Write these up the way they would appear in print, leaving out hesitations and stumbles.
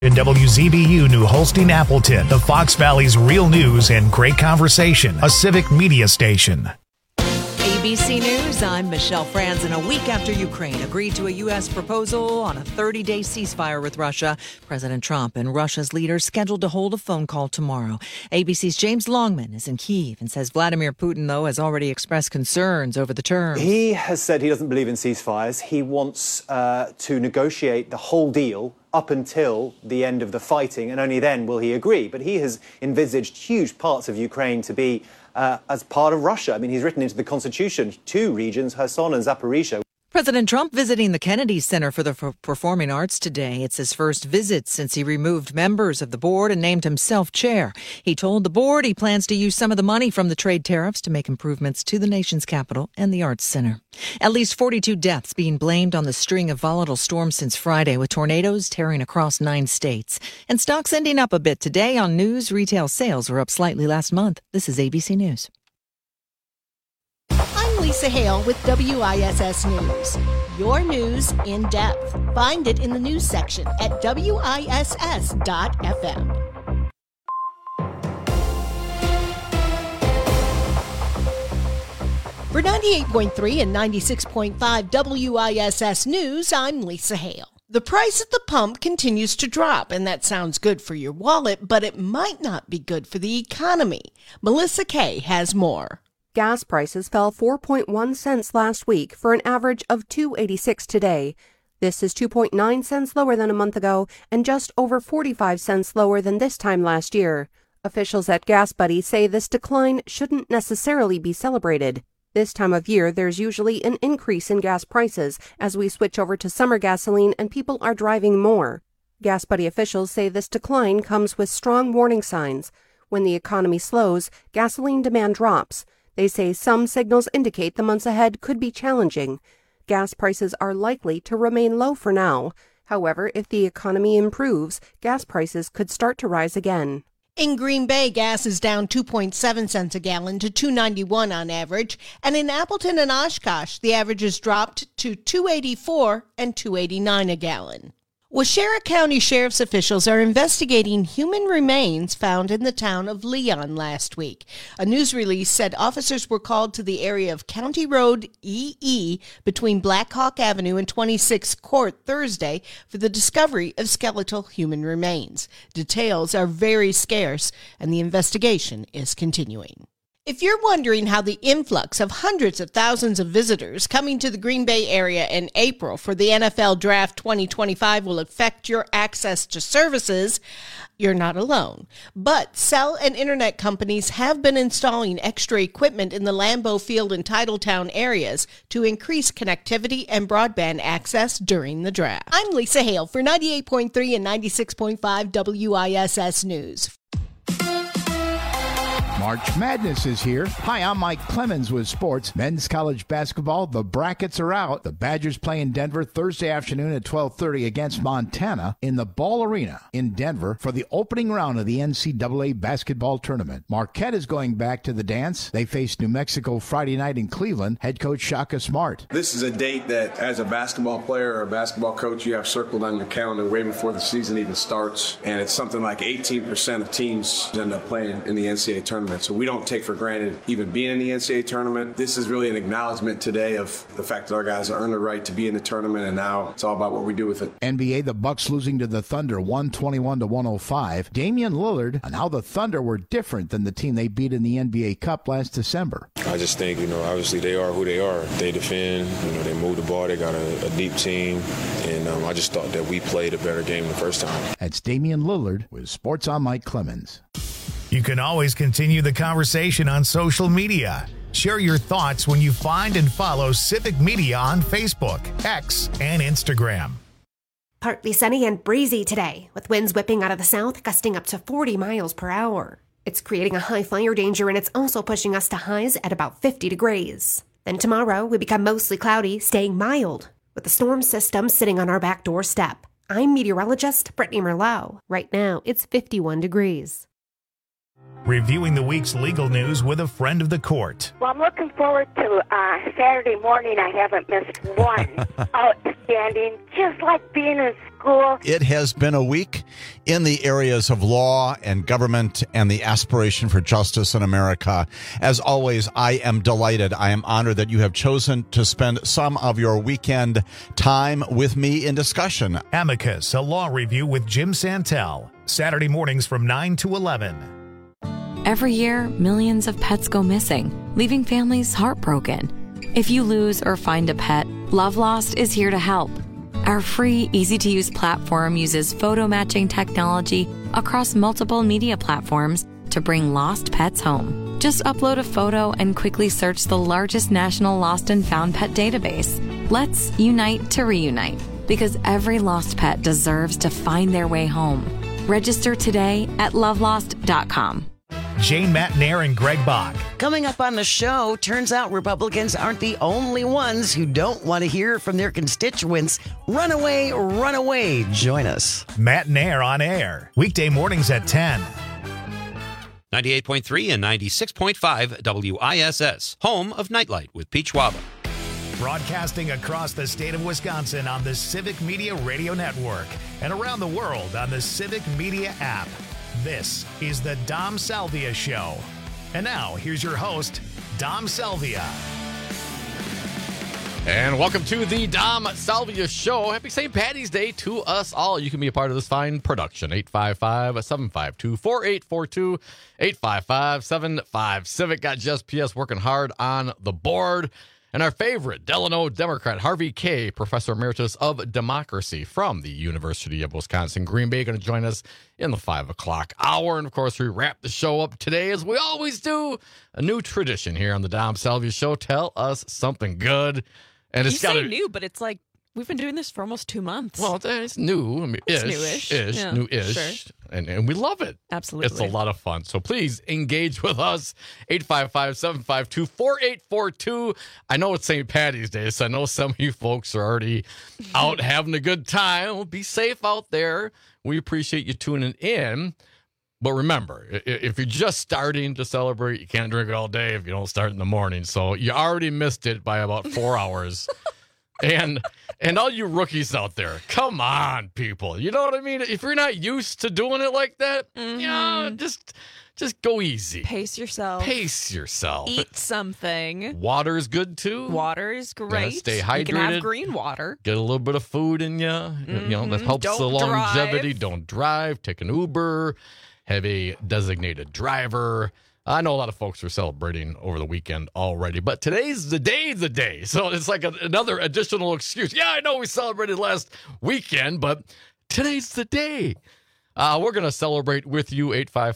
In WZBU New Holstein Appleton, the Fox Valley's real news and great conversation, a civic media station. ABC News, I'm Michelle Franzen. A week after Ukraine agreed to a U.S. proposal on a 30-day ceasefire with Russia, President Trump and Russia's leaders scheduled to hold a phone call tomorrow. ABC's James Longman is in Kyiv and says Vladimir Putin, though, has already expressed concerns over the terms. He has said he doesn't believe in ceasefires. He wants to negotiate the whole deal up until the end of the fighting, and only then will he agree. But he has envisaged huge parts of Ukraine to be as part of Russia. I mean, he's written into the Constitution 2 regions, Kherson and Zaporizhia. President Trump visiting the Kennedy Center for the Performing Arts today. It's his first visit since he removed members of the board and named himself chair. He told the board he plans to use some of the money from the trade tariffs to make improvements to the nation's capital and the Arts Center. At least 42 deaths being blamed on the string of volatile storms since Friday, with tornadoes tearing across 9 states. And stocks ending up a bit today on news. Retail sales were up slightly last month. This is ABC News. Lisa Hale with WISS News. Your news in depth. Find it in the news section at WISS.FM. For 98.3 and 96.5 WISS News, I'm Lisa Hale. The price at the pump continues to drop, and that sounds good for your wallet, but it might not be good for the economy. Melissa Kay has more. Gas prices fell 4.1 cents last week for an average of $2.86 today. This is 2.9 cents lower than a month ago and just over 45 cents lower than this time last year. Officials at Gas Buddy say this decline shouldn't necessarily be celebrated. This time of year, there's usually an increase in gas prices as we switch over to summer gasoline and people are driving more. Gas Buddy officials say this decline comes with strong warning signs. When the economy slows, gasoline demand drops. They say some signals indicate the months ahead could be challenging. Gas prices are likely to remain low for now. However, if the economy improves, gas prices could start to rise again. In Green Bay, gas is down 2.7 cents a gallon to $2.91 on average, and in Appleton and Oshkosh, the average has dropped to $2.84 and $2.89 a gallon. Waushara County Sheriff's officials are investigating human remains found in the town of Leon last week. A news release said officers were called to the area of County Road EE between Black Hawk Avenue and 26th Court Thursday for the discovery of skeletal human remains. Details are very scarce, and the investigation is continuing. If you're wondering how the influx of hundreds of thousands of visitors coming to the Green Bay area in April for the NFL Draft 2025 will affect your access to services, you're not alone. But cell and internet companies have been installing extra equipment in the Lambeau Field and Titletown areas to increase connectivity and broadband access during the draft. I'm Lisa Hale for 98.3 and 96.5 WISS News. March Madness is here. Hi, I'm Mike Clemens with sports. Men's college basketball, the brackets are out. The Badgers play in Denver Thursday afternoon at 12:30 against Montana in the Ball Arena in Denver for the opening round of the NCAA basketball tournament. Marquette is going back to the dance. They face New Mexico Friday night in Cleveland. Head coach Shaka Smart. This is a date that, as a basketball player or a basketball coach, you have circled on your calendar way before the season even starts. And it's something like 18% of teams end up playing in the NCAA tournament. So we don't take for granted even being in the NCAA tournament. This is really an acknowledgement today of the fact that our guys have earned the right to be in the tournament, and now it's all about what we do with it. NBA, the Bucks losing to the Thunder 121-105. Damian Lillard on how the Thunder were different than the team they beat in the NBA Cup last December. I just think, obviously they are who they are. They defend, they move the ball, they got a deep team, and I just thought that we played a better game the first time. That's Damian Lillard with Sports on Mike Clemens. You can always continue the conversation on social media. Share your thoughts when you find and follow Civic Media on Facebook, X, and Instagram. Partly sunny and breezy today, with winds whipping out of the south, gusting up to 40 miles per hour. It's creating a high fire danger, and it's also pushing us to highs at about 50 degrees. Then tomorrow, we become mostly cloudy, staying mild, with the storm system sitting on our back doorstep. I'm meteorologist Brittany Merlot. Right now, it's 51 degrees. Reviewing the week's legal news with a friend of the court. Well, I'm looking forward to Saturday morning. I haven't missed one. Outstanding, just like being in school. It has been a week in the areas of law and government and the aspiration for justice in America. As always, I am delighted. I am honored that you have chosen to spend some of your weekend time with me in discussion. Amicus, a law review with Jim Santel. Saturday mornings from 9 to 11. Every year, millions of pets go missing, leaving families heartbroken. If you lose or find a pet, Love Lost is here to help. Our free, easy-to-use platform uses photo matching technology across multiple media platforms to bring lost pets home. Just upload a photo and quickly search the largest national lost and found pet database. Let's unite to reunite, because every lost pet deserves to find their way home. Register today at lovelost.com. Jane Matnair and Greg Bach. Coming up on the show, turns out Republicans aren't the only ones who don't want to hear from their constituents. Run away, run away. Join us. Matnair on air. Weekday mornings at 10. 98.3 and 96.5 WISS. Home of Nightlight with Pete Schwaba. Broadcasting across the state of Wisconsin on the Civic Media Radio Network and around the world on the Civic Media app. This is the Dom Salvia Show. And now, here's your host, Dom Salvia. And welcome to the Dom Salvia Show. Happy St. Patty's Day to us all. You can be a part of this fine production. 855-752-4842. 855-75-CIVIC. Got Jess P.S. working hard on the board. And our favorite Delano Democrat, Harvey Kaye, Professor Emeritus of Democracy from the University of Wisconsin, Green Bay, going to join us in the 5 o'clock hour. And, of course, we wrap the show up today, as we always do, a new tradition here on the Dom Salvia Show. Tell us something good. And it's new, but it's like we've been doing this for almost 2 months. Well, it's new. I mean, it's newish. Yeah, new-ish. Sure. And we love it. Absolutely. It's a lot of fun. So please engage with us. 855-752-4842. I know it's St. Patty's Day, so I know some of you folks are already out having a good time. Be safe out there. We appreciate you tuning in. But remember, if you're just starting to celebrate, you can't drink it all day if you don't start in the morning. So you already missed it by about 4 hours. And all you rookies out there, come on, people. You know what I mean? If you're not used to doing it like that, just go easy. Pace yourself. Eat something. Water is good, too. Water is great. Stay hydrated. You can have green water. Get a little bit of food in you. You know, that helps the longevity. Don't drive. Take an Uber. Have a designated driver. I know a lot of folks are celebrating over the weekend already, but today's the day. So it's like another additional excuse. Yeah, I know we celebrated last weekend, but today's the day. We're going to celebrate with you,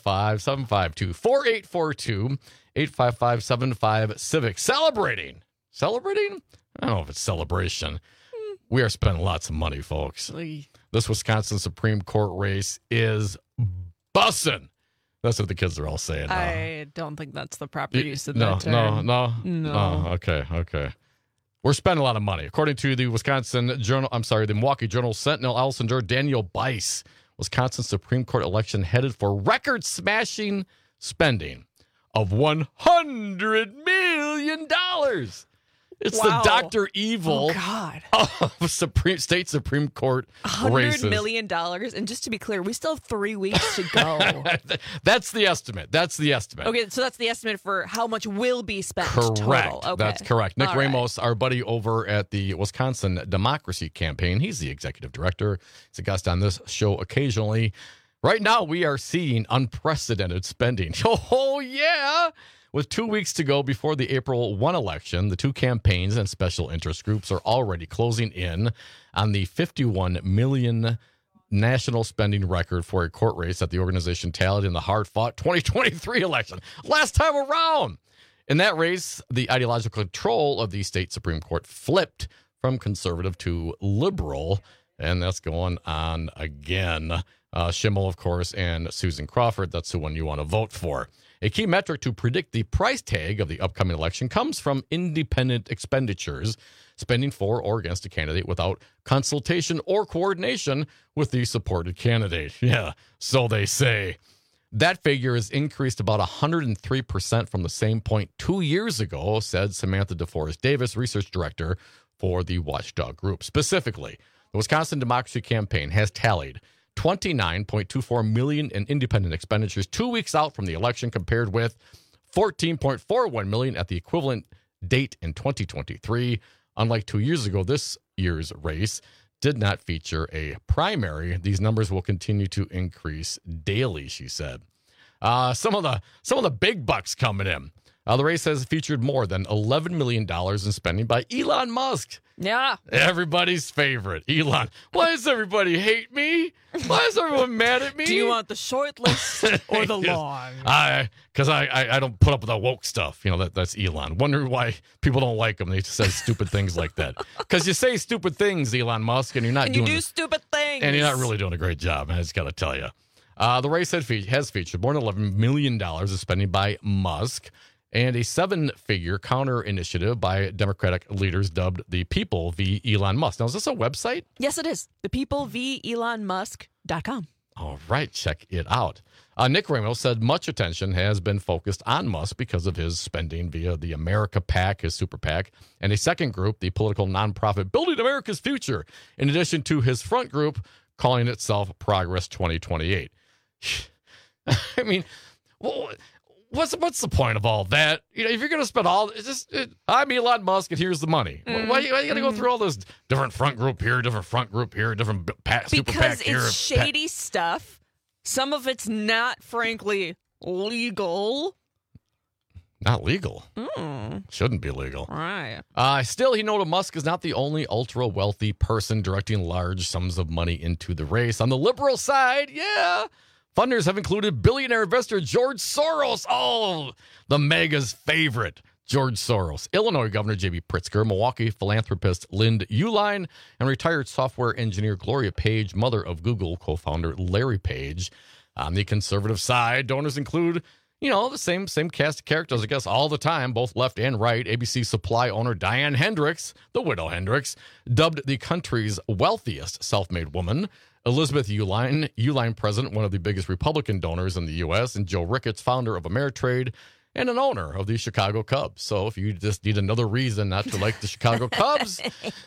855-752-4842, 855-75-CIVIC. Celebrating? I don't know if it's celebration. We are spending lots of money, folks. This Wisconsin Supreme Court race is bussin'. That's what the kids are all saying now. I don't think that's the proper use of that term. No. Oh, okay. We're spending a lot of money. According to the the Milwaukee Journal Sentinel, Allison Jur, Daniel Bice, Wisconsin Supreme Court election headed for record-smashing spending of $100 million. It's the Dr. Evil of state Supreme Court races. $100 million. And just to be clear, we still have 3 weeks to go. That's the estimate. Okay, so that's the estimate for how much will be spent total. Okay. That's correct. Nick Ramos, our buddy over at the Wisconsin Democracy Campaign, he's the executive director. He's a guest on this show occasionally. Right now, we are seeing unprecedented spending. Oh, yeah. With 2 weeks to go before the April 1 election, the two campaigns and special interest groups are already closing in on the $51 million national spending record for a court race that the organization tallied in the hard-fought 2023 election. Last time around. In that race, the ideological control of the state Supreme Court flipped from conservative to liberal, and that's going on again. Schimmel, of course, and Susan Crawford, that's the one you want to vote for. A key metric to predict the price tag of the upcoming election comes from independent expenditures, spending for or against a candidate without consultation or coordination with the supported candidate. Yeah, so they say. That figure has increased about 103% from the same point 2 years ago, said Samantha DeForest Davis, research director for the Watchdog Group. Specifically, the Wisconsin Democracy Campaign has tallied $29.24 million in independent expenditures 2 weeks out from the election, compared with $14.41 million at the equivalent date in 2023. Unlike 2 years ago, this year's race did not feature a primary. These numbers will continue to increase daily, she said. Some of the big bucks coming in. The race has featured more than $11 million in spending by Elon Musk. Yeah. Everybody's favorite, Elon. Why does everybody hate me? Why is everyone mad at me? Do you want the short list or the long? Because I don't put up with that woke stuff. You know, that's Elon. Wonder why people don't like him. They just say stupid things like that. Because you say stupid things, Elon Musk, and you're not doing... you do stupid things. And you're not really doing a great job, I just got to tell you. The race has featured more than $11 million of spending by Musk, and a 7-figure counter initiative by Democratic leaders dubbed the People v. Elon Musk. Now, is this a website? Yes, it is. The People v. ElonMusk.com. All right, check it out. Nick Ramos said much attention has been focused on Musk because of his spending via the America PAC, his super PAC, and a second group, the political nonprofit Building America's Future, in addition to his front group calling itself Progress 2028. I mean, what's the point of all that? You know, if you're going to spend all, I'm Elon Musk and here's the money. Why you got to go through all this different front group here, different super PAC here? Because it's shady stuff. Some of it's not, frankly, legal. Not legal. Shouldn't be legal. Right. Still, he noted Musk is not the only ultra-wealthy person directing large sums of money into the race. On the liberal side, funders have included billionaire investor George Soros. Oh, the mega's favorite, George Soros. Illinois Governor J.B. Pritzker, Milwaukee philanthropist Lynn Uline, and retired software engineer Gloria Page, mother of Google co-founder Larry Page. On the conservative side, donors include, the same cast of characters, I guess, all the time, both left and right. ABC Supply owner Diane Hendricks, the widow Hendricks, dubbed the country's wealthiest self-made woman. Elizabeth Uline president, one of the biggest Republican donors in the U.S., and Joe Ricketts, founder of Ameritrade and an owner of the Chicago Cubs. So if you just need another reason not to like the Chicago Cubs,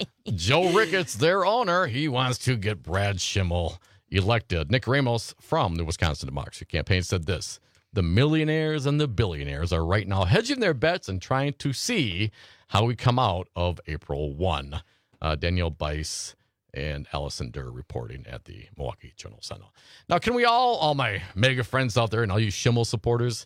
Joe Ricketts, their owner, he wants to get Brad Schimmel elected. Nick Ramos from the Wisconsin Democracy Campaign said this: the millionaires and the billionaires are right now hedging their bets and trying to see how we come out of April 1. Danielle Bice and Allison Durr reporting at the Milwaukee Journal-Sentinel. Now, can we all my mega friends out there and all you Schimmel supporters,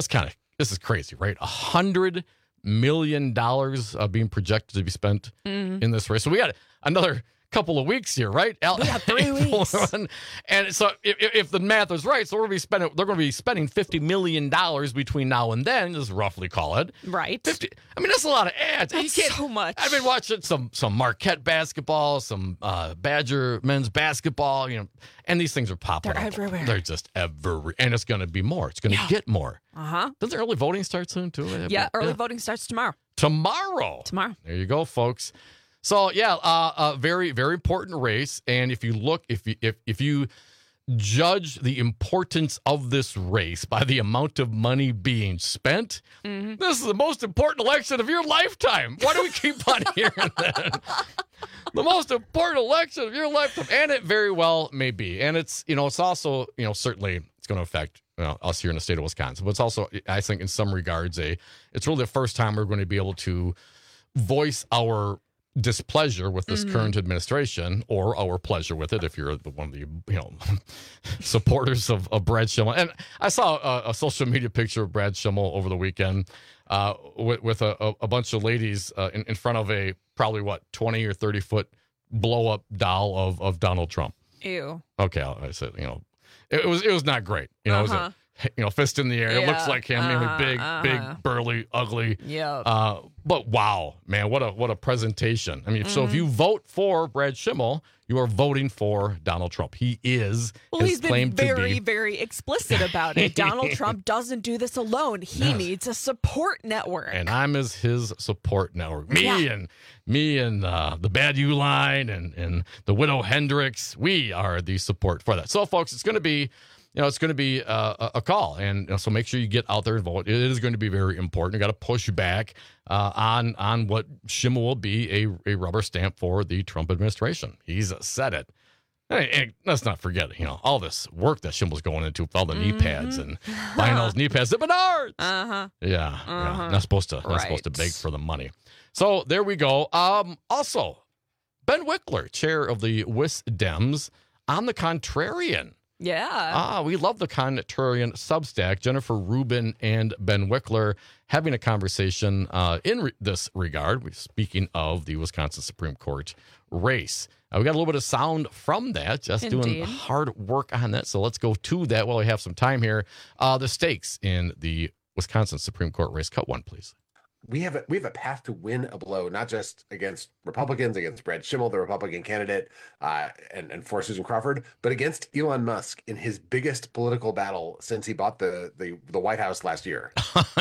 this is crazy, right? $100 million being projected to be spent in this race. So we got another couple of weeks here, right? We got 3 weeks. And so if the math is right, so they're going to be spending $50 million between now and then, just roughly call it. Right. 50. I mean, that's a lot of ads. That's so much. I've been watching some Marquette basketball, some Badger men's basketball, and these things are popping They're up. everywhere. They're just everywhere. And it's going to be more. It's going to get more. Uh-huh. Doesn't early voting start soon, too? Early voting starts tomorrow. Tomorrow. There you go, folks. So a very, very important race. And if you look, if you judge the importance of this race by the amount of money being spent, this is the most important election of your lifetime. Why do we keep on hearing that? The most important election of your lifetime, and it very well may be. And it's it's also certainly it's going to affect us here in the state of Wisconsin, but it's also, I think, in some regards, it's really the first time we're going to be able to voice our displeasure with this current administration, or our pleasure with it if you're one of the supporters of Brad Schimmel. And I saw a social media picture of Brad Schimmel over the weekend with a bunch of ladies in front of a probably 20 or 30 foot blow up doll of Donald Trump. Ew. Okay, I said it was not great. It was fist in the air. It looks like him. Big, burly, ugly. Yeah. But wow, man, what a presentation. I mean, so if you vote for Brad Schimmel, you are voting for Donald Trump. He is. Well, he's been very, very explicit about it. Donald Trump doesn't do this alone. He needs a support network. And I'm his support network. Me and the Bad Uline and the widow Hendricks. We are the support for that. So, folks, it's going to be it's going to be a call. And so make sure you get out there and vote. It is going to be very important. You got to push back on what Schimmel will be a rubber stamp for the Trump administration. He's said it. And let's not forget, all this work that Schimmel's going into with all the knee pads and buying those knee pads at Menards. Yeah. Not supposed to beg for the money. So there we go. Also, Ben Wickler, chair of the WisDems, on the Contrarian. Yeah. We love the Contrarian Substack. Jennifer Rubin and Ben Wickler having a conversation in this regard. Speaking of the Wisconsin Supreme Court race. We got a little bit of sound from that, just doing hard work on that. So let's go to that while we have some time here. The stakes in the Wisconsin Supreme Court race. Cut one, please. We have a path to win a blow, not just against Republicans, against Brad Schimmel, the Republican candidate, and for Susan Crawford, but against Elon Musk in his biggest political battle since he bought the White House last year.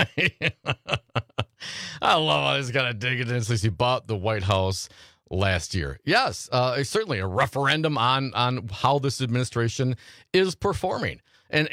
I love how he's got to dig it in since he bought the White House last year. Yes, certainly a referendum on how this administration is performing, and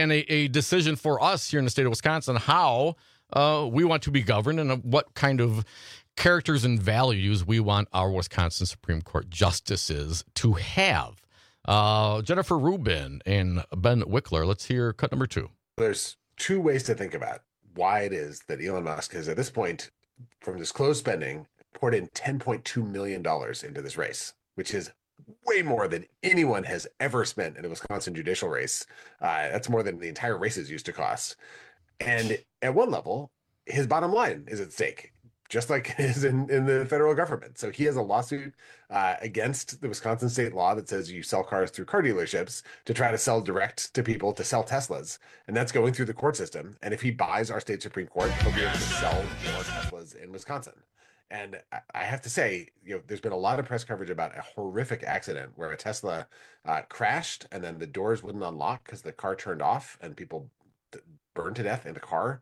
a decision for us here in the state of Wisconsin how we want to be governed and what kind of characters and values we want our Wisconsin Supreme Court justices to have. Jennifer Rubin and Ben Wickler. Let's hear cut number 2. There's 2 ways to think about why it is that Elon Musk has, at this point, from disclosed spending, poured in $10.2 million into this race, which is way more than anyone has ever spent in a Wisconsin judicial race. That's more than the entire races used to cost. And at one level, his bottom line is at stake, just like it is in the federal government. So he has a lawsuit against the Wisconsin state law that says you sell cars through car dealerships to try to sell direct to people to sell Teslas. And that's going through the court system. And if he buys our state Supreme Court, he'll be able to sell more Teslas in Wisconsin. And I have to say, there's been a lot of press coverage about a horrific accident where a Tesla crashed and then the doors wouldn't unlock because the car turned off and people burned to death in the car.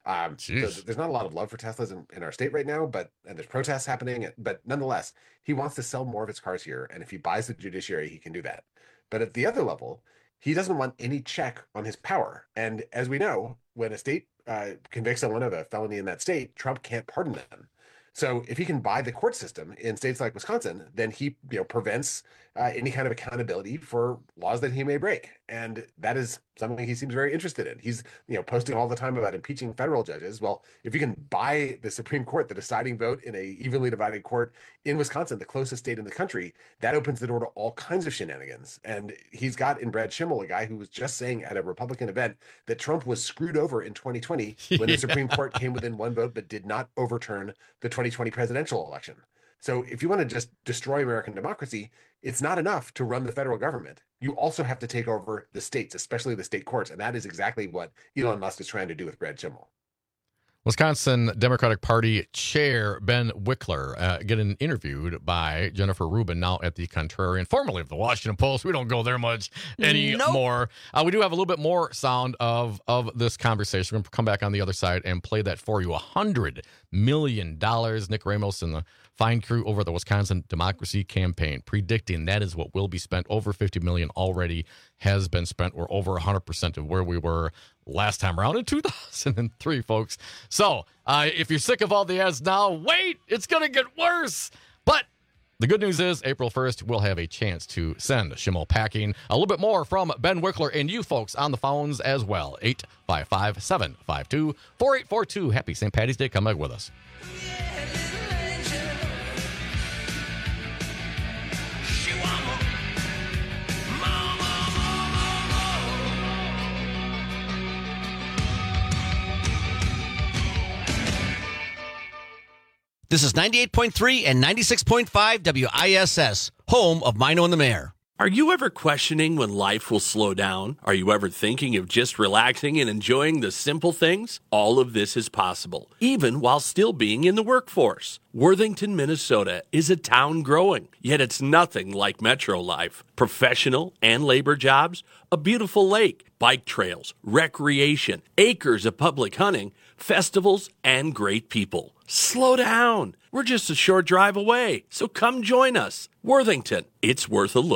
So there's not a lot of love for Teslas in our state right now, and there's protests happening. But nonetheless, he wants to sell more of his cars here. And if he buys the judiciary, he can do that. But at the other level, he doesn't want any check on his power. And as we know, when a state convicts someone of a felony in that state, Trump can't pardon them. So if he can buy the court system in states like Wisconsin, then he prevents any kind of accountability for laws that he may break. And that is something he seems very interested in. He's posting all the time about impeaching federal judges. Well, if you can buy the Supreme Court, the deciding vote in a evenly divided court in Wisconsin, the closest state in the country, that opens the door to all kinds of shenanigans. And he's got in Brad Schimmel a guy who was just saying at a Republican event that Trump was screwed over in 2020 when the Supreme Court came within one vote but did not overturn the 2020 presidential election. So if you want to just destroy American democracy, it's not enough to run the federal government. You also have to take over the states, especially the state courts. And that is exactly what Elon Musk is trying to do with Brad Schimmel. Wisconsin Democratic Party Chair Ben Wickler getting interviewed by Jennifer Rubin, now at the Contrarian, formerly of the Washington Post. We don't go there much anymore. Nope. We do have a little bit more sound of this conversation. We're going to come back on the other side and play that for you. $100 million. Nick Ramos and the fine crew over the Wisconsin Democracy Campaign predicting that is what will be spent. Over $50 million already has been spent. We're over 100% of where we were last time around in 2003, folks. So if you're sick of all the ads now, wait, it's going to get worse. But the good news is April 1st, we'll have a chance to send Schimmel packing. A little bit more from Ben Wickler and you folks on the phones as well. 855-752-4842. Happy St. Paddy's Day. Come back with us. This is 98.3 and 96.5 WISS, home of Mino and the Mayor. Are you ever questioning when life will slow down? Are you ever thinking of just relaxing and enjoying the simple things? All of this is possible, even while still being in the workforce. Worthington, Minnesota is a town growing, yet it's nothing like metro life. Professional and labor jobs, a beautiful lake, bike trails, recreation, acres of public hunting, festivals, and great people. Slow down. We're just a short drive away, so come join us. Worthington, it's worth a look.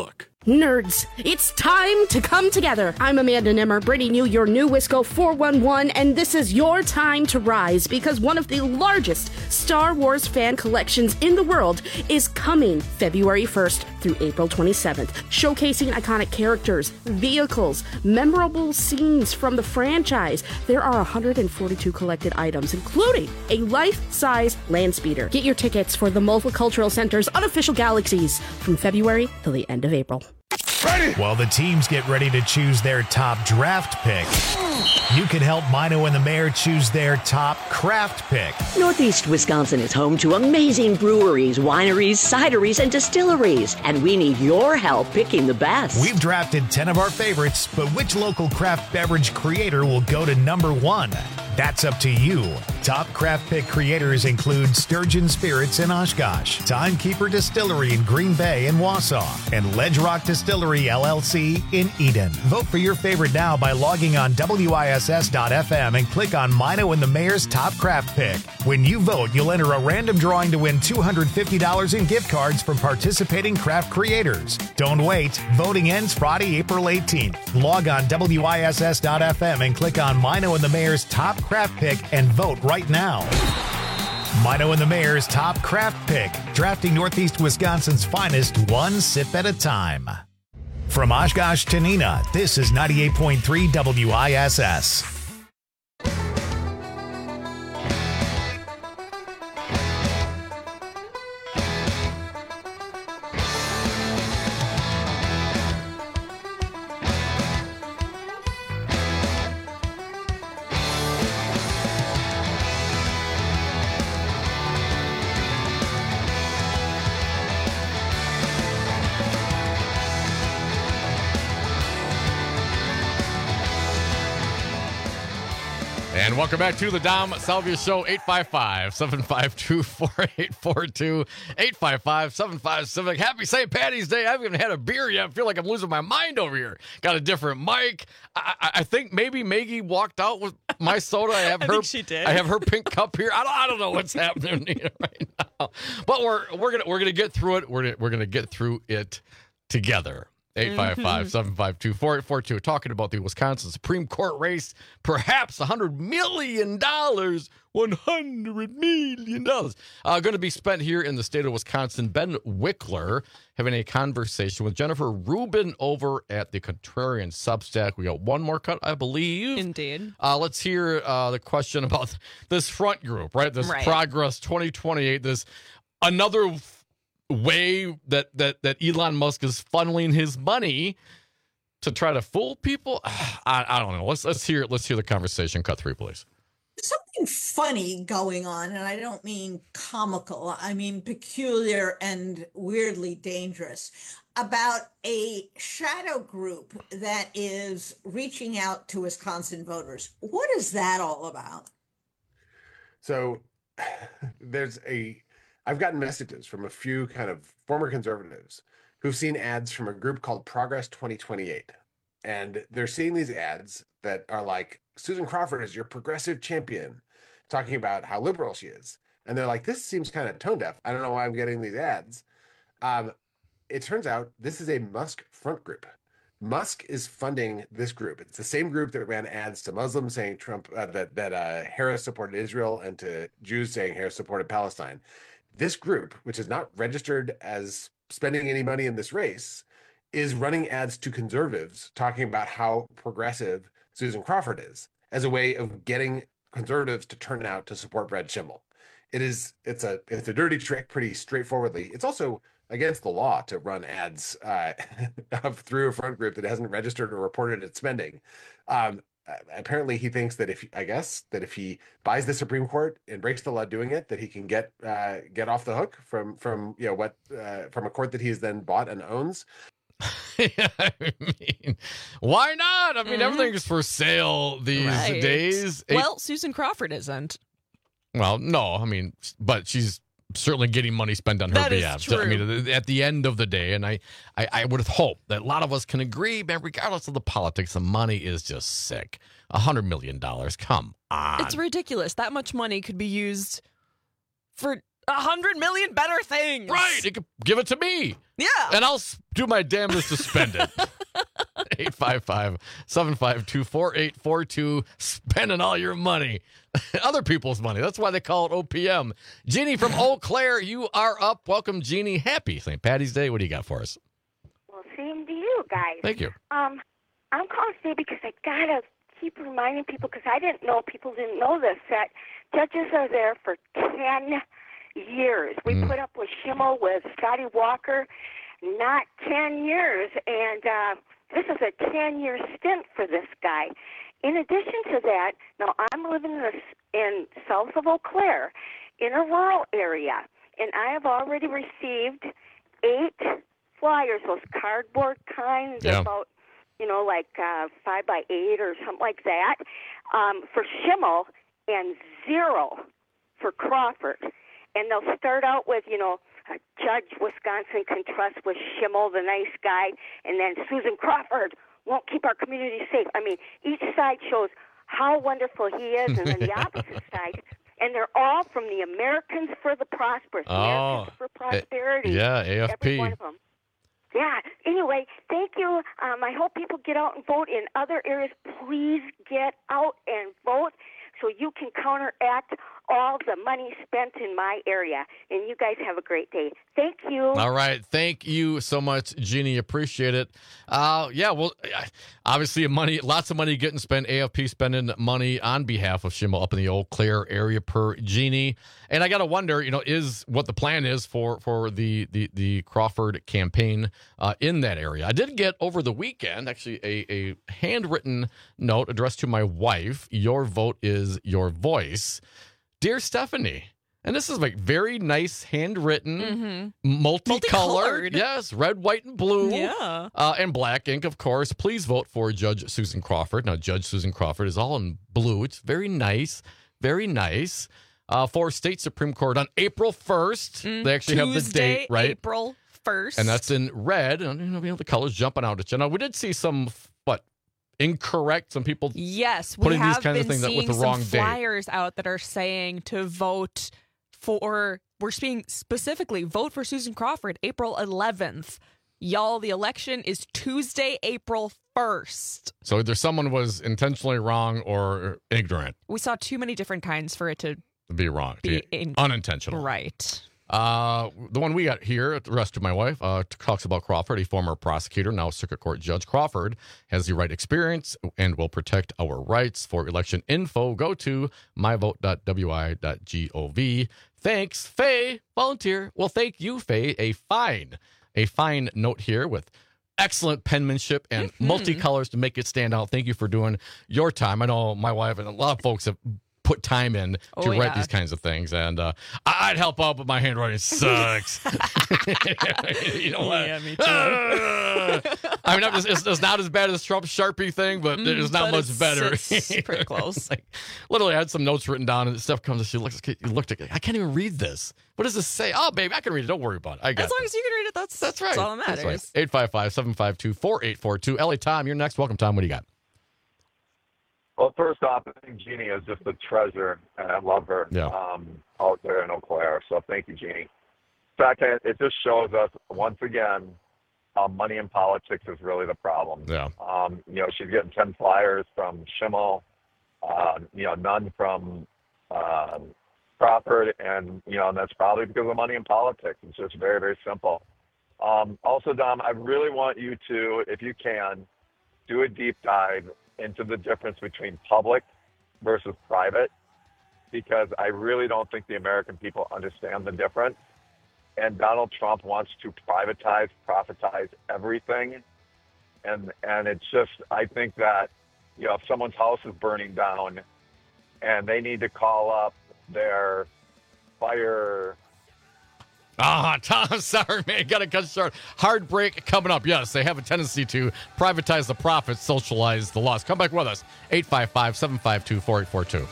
Nerds, it's time to come together. I'm Amanda Nimmer, bringing you your new Wisco 411, and this is your time to rise because one of the largest Star Wars fan collections in the world is coming February 1st through April 27th, showcasing iconic characters, vehicles, memorable scenes from the franchise. There are 142 collected items, including a life-size land speeder. Get your tickets for the Multicultural Center's unofficial galaxies from February till the end of April. While the teams get ready to choose their top draft pick, you can help Mino and the Mayor choose their top craft pick. Northeast Wisconsin is home to amazing breweries, wineries, cideries, and distilleries, and we need your help picking the best. We've drafted 10 of our favorites, but which local craft beverage creator will go to number 1? That's up to you. Top craft pick creators include Sturgeon Spirits in Oshkosh, Timekeeper Distillery in Green Bay and Wausau, and Ledge Rock Distillery LLC in Eden. Vote for your favorite now by logging on WISS.FM and click on Mino and the Mayor's Top Craft Pick. When you vote, you'll enter a random drawing to win $250 in gift cards from participating craft creators. Don't wait. Voting ends Friday, April 18th. Log on WISS.FM and click on Mino and the Mayor's Top Craft Pick and vote right now. Mino and the Mayor's Top Craft Pick, drafting Northeast Wisconsin's finest one sip at a time. From Oshkosh to Neenah, this is 98.3 WISS. And welcome back to the Dom Salvia Show, 855-752-4842, 855-75-CIVIC. Happy St. Patty's Day. I haven't even had a beer yet. I feel like I'm losing my mind over here. Got a different mic. I think maybe Maggie walked out with my soda. I have I her. think she did. I have her pink cup here. I don't know what's happening right now. But we're gonna get through it. We're gonna get through it together. 855-752-4842. Talking about the Wisconsin Supreme Court race, perhaps $100 million. $100 million. Going to be spent here in the state of Wisconsin. Ben Wickler having a conversation with Jennifer Rubin over at the Contrarian Substack. We got one more cut, I believe. Indeed. Let's hear the question about this front group, right? This Progress 2028, this another way that Elon Musk is funneling his money to try to fool people. I don't know. Let's hear the conversation. Cut 3, please. Something funny going on, and I don't mean comical. I mean peculiar and weirdly dangerous, about a shadow group that is reaching out to Wisconsin voters. What is that all about? So I've gotten messages from a few kind of former conservatives who've seen ads from a group called Progress 2028. And they're seeing these ads that are like, Susan Crawford is your progressive champion, talking about how liberal she is. And they're like, this seems kind of tone deaf. I don't know why I'm getting these ads. It turns out this is a Musk front group. Musk is funding this group. It's the same group that ran ads to Muslims saying Trump that Harris supported Israel, and to Jews saying Harris supported Palestine. This group, which is not registered as spending any money in this race, is running ads to conservatives talking about how progressive Susan Crawford is as a way of getting conservatives to turn out to support Brad Schimel. It's a dirty trick, pretty straightforwardly. It's also against the law to run ads through a front group that hasn't registered or reported its spending. Apparently he thinks that if he buys the Supreme Court and breaks the law doing it, that he can get off the hook from a court that he's then bought and owns. I mean, why not? I mean, everything's for sale these days. Well, Susan Crawford isn't. Well, no, I mean, but she's certainly getting money spent on her behalf. So, I mean, at the end of the day, and I would hope that a lot of us can agree, man, regardless of the politics, the money is just sick. $100 million. Come on. It's ridiculous. That much money could be used for 100 million better things. Right. You could give it to me. Yeah. And I'll do my damnedest to spend it. 855-752-4842. Spending all your money. Other people's money. That's why they call it OPM. Jeannie from Eau Claire, you are up. Welcome, Jeannie. Happy St. Patty's Day. What do you got for us? Well, same to you guys. Thank you. I'm calling today because I got to keep reminding people, because I didn't know, people didn't know this, that judges are there for 10 years. We put up with Schimmel, with Scotty Walker, not 10 years. And this is a 10-year stint for this guy. In addition to that, now I'm living in south of Eau Claire in a rural area, and I have already received 8 flyers, those cardboard kinds, about, like 5x8 or something like that, for Schimmel, and 0 for Crawford. And they'll start out with, a judge Wisconsin can trust with Schimmel, the nice guy, and then Susan Crawford won't keep our community safe. I mean, each side shows how wonderful he is, and then the opposite side. And they're all from the Americans for the Prosperous, Americans for Prosperity. Yeah, AFP. Every one of them. Yeah. Anyway, thank you. I hope people get out and vote in other areas. Please get out and vote so you can counteract all the money spent in my area. And you guys have a great day. Thank you. All right. Thank you so much, Jeannie. Appreciate it. Obviously lots of money getting spent. AFP spending money on behalf of Schimmel up in the Eau Claire area per Jeannie. And I got to wonder, is what the plan is for the Crawford campaign in that area. I did get over the weekend, actually, a handwritten note addressed to my wife. Your vote is your voice. Dear Stephanie, and this is like very nice handwritten, multicolored. Yes, red, white, and blue. Yeah. And black ink, of course. Please vote for Judge Susan Crawford. Now, Judge Susan Crawford is all in blue. It's very nice. Very nice. For State Supreme Court on April 1st. They actually have the date, right? April 1st. And that's in red. And the colors jumping out at you. Now, we did see some, incorrect. Some people putting these kinds of things with the wrong date. Flyers out that are saying to vote for, we're seeing specifically, vote for Susan Crawford, April 11th. Y'all, the election is Tuesday, April 1st. So either someone was intentionally wrong or ignorant. We saw too many different kinds for it to be wrong, unintentional. Right. The one we got here, the rest of my wife, talks about Crawford, a former prosecutor, now Circuit Court Judge. Crawford has the right experience and will protect our rights. For election info, go to myvote.wi.gov. Thanks, Faye, volunteer. Well, thank you, Faye. A fine note here with excellent penmanship and multicolors to make it stand out. Thank you for doing your time. I know my wife and a lot of folks have put time in to write these kinds of things, and I'd help out, but my handwriting sucks. You know what? Yeah, me too. I mean, it's not as bad as Trump's Sharpie thing, but it's not much better. It's pretty close. Literally, I had some notes written down, and stuff comes and she looked at it. I can't even read this. What does this say? Oh, baby, I can read it. Don't worry about it. As long as you can read it, that's right. That's all that matters. Right. 855-752-4842. Ellie, Tom, you're next. Welcome, Tom. What do you got? Well, first off, I think Jeannie is just a treasure, and I love her out there in Eau Claire. So thank you, Jeannie. In fact, it just shows us, once again, how money in politics is really the problem. Yeah. She's getting 10 flyers from Schimmel, none from Crawford, and that's probably because of money in politics. It's just very, very simple. Also, Dom, I really want you to, if you can, do a deep dive into the difference between public versus private, because I really don't think the American people understand the difference. And Donald Trump wants to profitize everything. And it's just, I think that, if someone's house is burning down and they need to call up their fire. Tom, sorry, man. Got to cut short. Hard break coming up. Yes, they have a tendency to privatize the profits, socialize the loss. Come back with us. 855-752-4842.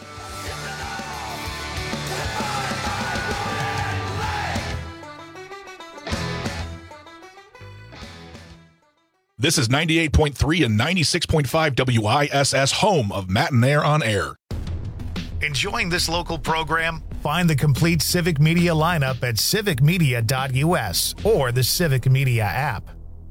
This is 98.3 and 96.5 WISS, home of Matt and Air on Air. Enjoying this local program? Find the complete Civic Media lineup at civicmedia.us or the Civic Media app.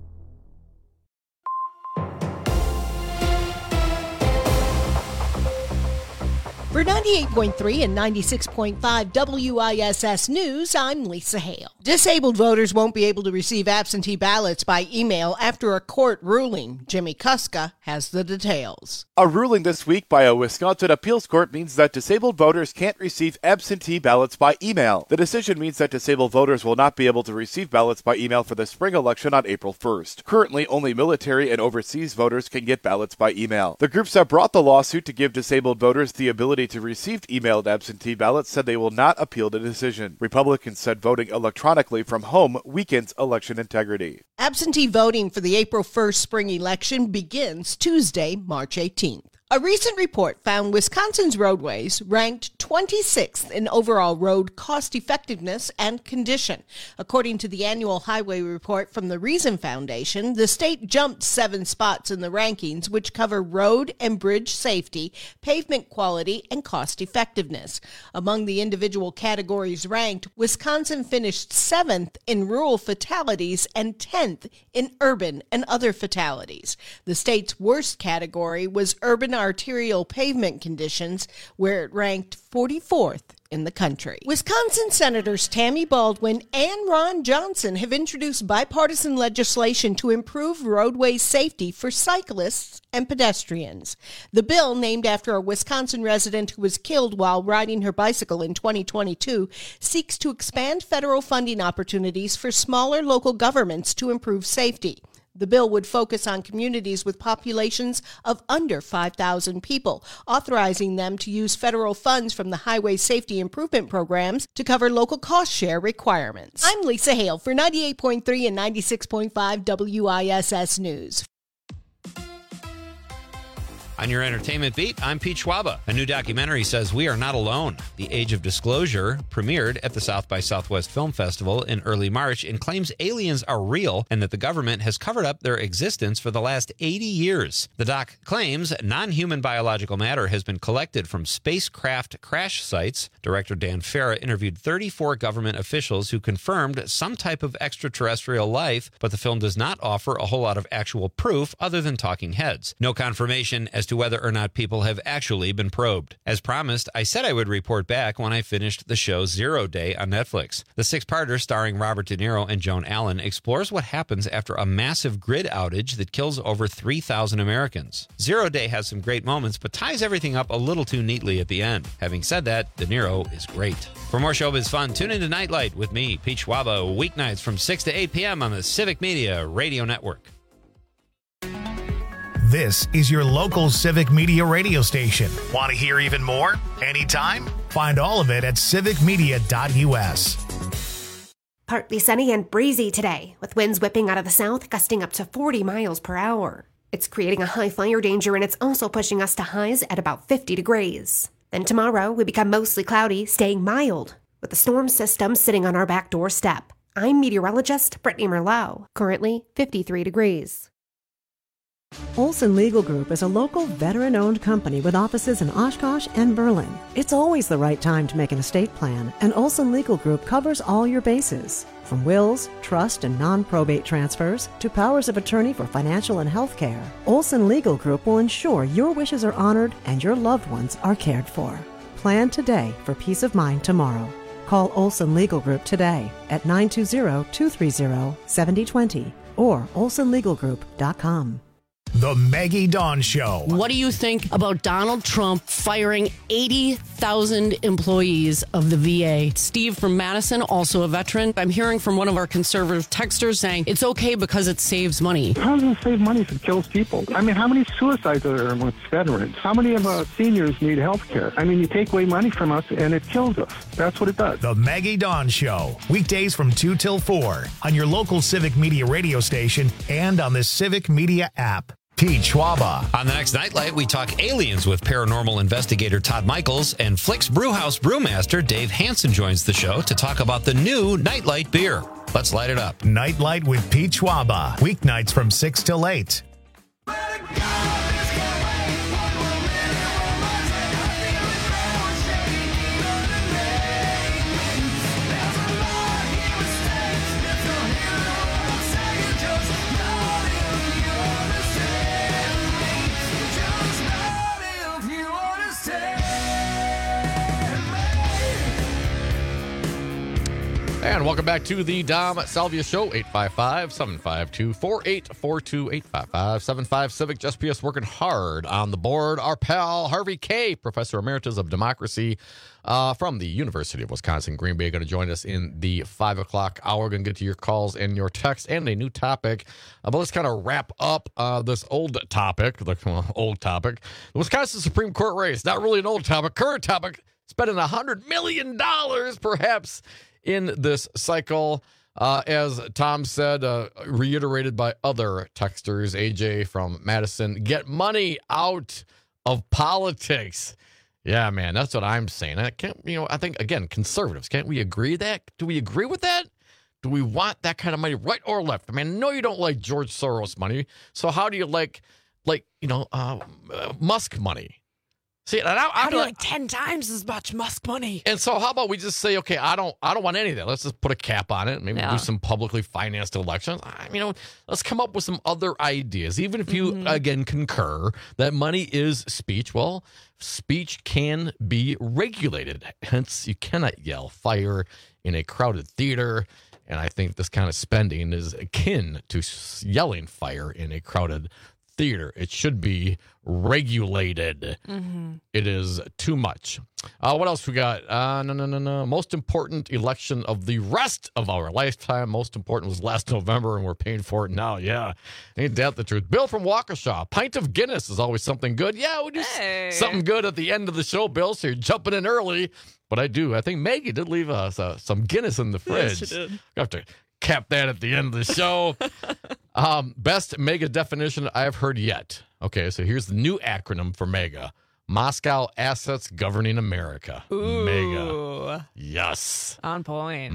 For 98.3 and 96.5 WISS News, I'm Lisa Hale. Disabled voters won't be able to receive absentee ballots by email after a court ruling. Jimmy Kuska has the details. A ruling this week by a Wisconsin appeals court means that disabled voters can't receive absentee ballots by email. The decision means that disabled voters will not be able to receive ballots by email for the spring election on April 1st. Currently, only military and overseas voters can get ballots by email. The groups that brought the lawsuit to give disabled voters the ability to receive emailed absentee ballots said they will not appeal the decision. Republicans said voting electronically from home weakens election integrity. Absentee voting for the April 1st spring election begins Tuesday, March 18th. A recent report found Wisconsin's roadways ranked 26th in overall road cost effectiveness and condition. According to the annual highway report from the Reason Foundation, the state jumped 7 spots in the rankings, which cover road and bridge safety, pavement quality, and cost effectiveness. Among the individual categories ranked, Wisconsin finished 7th in rural fatalities and 10th in urban and other fatalities. The state's worst category was urban arterial pavement conditions, where it ranked 44th in the country. Wisconsin Senators Tammy Baldwin and Ron Johnson have introduced bipartisan legislation to improve roadway safety for cyclists and pedestrians. The bill, named after a Wisconsin resident who was killed while riding her bicycle in 2022, seeks to expand federal funding opportunities for smaller local governments to improve safety. The bill would focus on communities with populations of under 5,000 people, authorizing them to use federal funds from the Highway Safety Improvement Programs to cover local cost share requirements. I'm Lisa Hale for 98.3 and 96.5 WISS News. On your entertainment beat, I'm Pete Schwaba. A new documentary says we are not alone. The Age of Disclosure premiered at the South by Southwest Film Festival in early March and claims aliens are real and that the government has covered up their existence for the last 80 years. The doc claims non-human biological matter has been collected from spacecraft crash sites. Director Dan Farah interviewed 34 government officials who confirmed some type of extraterrestrial life, but the film does not offer a whole lot of actual proof other than talking heads. No confirmation as to whether or not people have actually been probed. As promised, I said I would report back when I finished the show 0 Day on Netflix. The 6-parter starring Robert De Niro and Joan Allen explores what happens after a massive grid outage that kills over 3,000 Americans. 0 Day has some great moments, but ties everything up a little too neatly at the end. Having said that, De Niro is great. For more showbiz fun, tune into Nightlight with me, Pete Schwaba, weeknights from 6 to 8 p.m. on the Civic Media Radio Network. This is your local Civic Media radio station. Want to hear even more? Anytime? Find all of it at civicmedia.us. Partly sunny and breezy today, with winds whipping out of the south, gusting up to 40 miles per hour. It's creating a high fire danger, and it's also pushing us to highs at about 50 degrees. Then tomorrow, we become mostly cloudy, staying mild, with the storm system sitting on our back doorstep. I'm meteorologist Brittany Merlot, currently 53 degrees. Olson Legal Group is a local veteran-owned company with offices in Oshkosh and Berlin. It's always the right time to make an estate plan, and Olson Legal Group covers all your bases. From wills, trust, and non-probate transfers to powers of attorney for financial and health care, Olson Legal Group will ensure your wishes are honored and your loved ones are cared for. Plan today for peace of mind tomorrow. Call Olson Legal Group today at 920-230-7020 or olsonlegalgroup.com. The Maggie Dawn Show. What do you think about Donald Trump firing 80,000 employees of the VA? Steve from Madison, also a veteran. I'm hearing from one of our conservative texters saying it's okay because it saves money. How does it save money if it kills people? I mean, how many suicides are there amongst veterans? How many of us seniors need health care? I mean, you take away money from us and it kills us. That's what it does. The Maggie Dawn Show. Weekdays from 2 till 4 on your local Civic Media radio station and on the Civic Media app. Pete Schwaba. On the next Nightlight, we talk aliens with paranormal investigator Todd Michaels, and Flick's Brewhouse brewmaster Dave Hansen joins the show to talk about the new Nightlight beer. Let's light it up. Nightlight with Pete Schwaba. Weeknights from 6 till 8. And welcome back to the Dom Salvia Show, 855-752-4842, 855-75 Civic. Just PS working hard on the board. Our pal Harvey Kaye, Professor Emeritus of Democracy from the University of Wisconsin, Green Bay, going to join us in the 5 o'clock hour. Going to get to your calls and your texts and a new topic. But let's kind of wrap up this old topic, the Wisconsin Supreme Court race. Not really an old topic, current topic, spending $100 million perhaps in this cycle, as Tom said, reiterated by other texters. AJ from Madison, get money out of politics. Yeah, man, that's what I'm saying. I think, again, conservatives, can't we agree that? Do we agree with that? Do we want that kind of money, right or left? I mean, I know you don't like George Soros money, so how do you like Musk money? See, I do like 10 times as much Musk money. And so how about we just say, okay, I don't want any of that. Let's just put a cap on it. Maybe do some publicly financed elections. Let's come up with some other ideas. Even if you, again, concur that money is speech, well, speech can be regulated. Hence, you cannot yell fire in a crowded theater. And I think this kind of spending is akin to yelling fire in a crowded theater. It should be regulated. It is too much. What else we got? No. Most important election of the rest of our lifetime. Most important was last November, and we're paying for it now. Yeah, ain't that the truth? Bill from Waukesha. Pint of Guinness is always something good. Yeah, we do something good at the end of the show, Bill, so you're jumping in early. But I think Maggie did leave us some Guinness in the fridge. Yes, she did. I have to cap that at the end of the show. Best mega definition I've heard yet. Okay, so here's the new acronym for mega. Moscow Assets Governing America. Ooh. Mega. Yes. On point.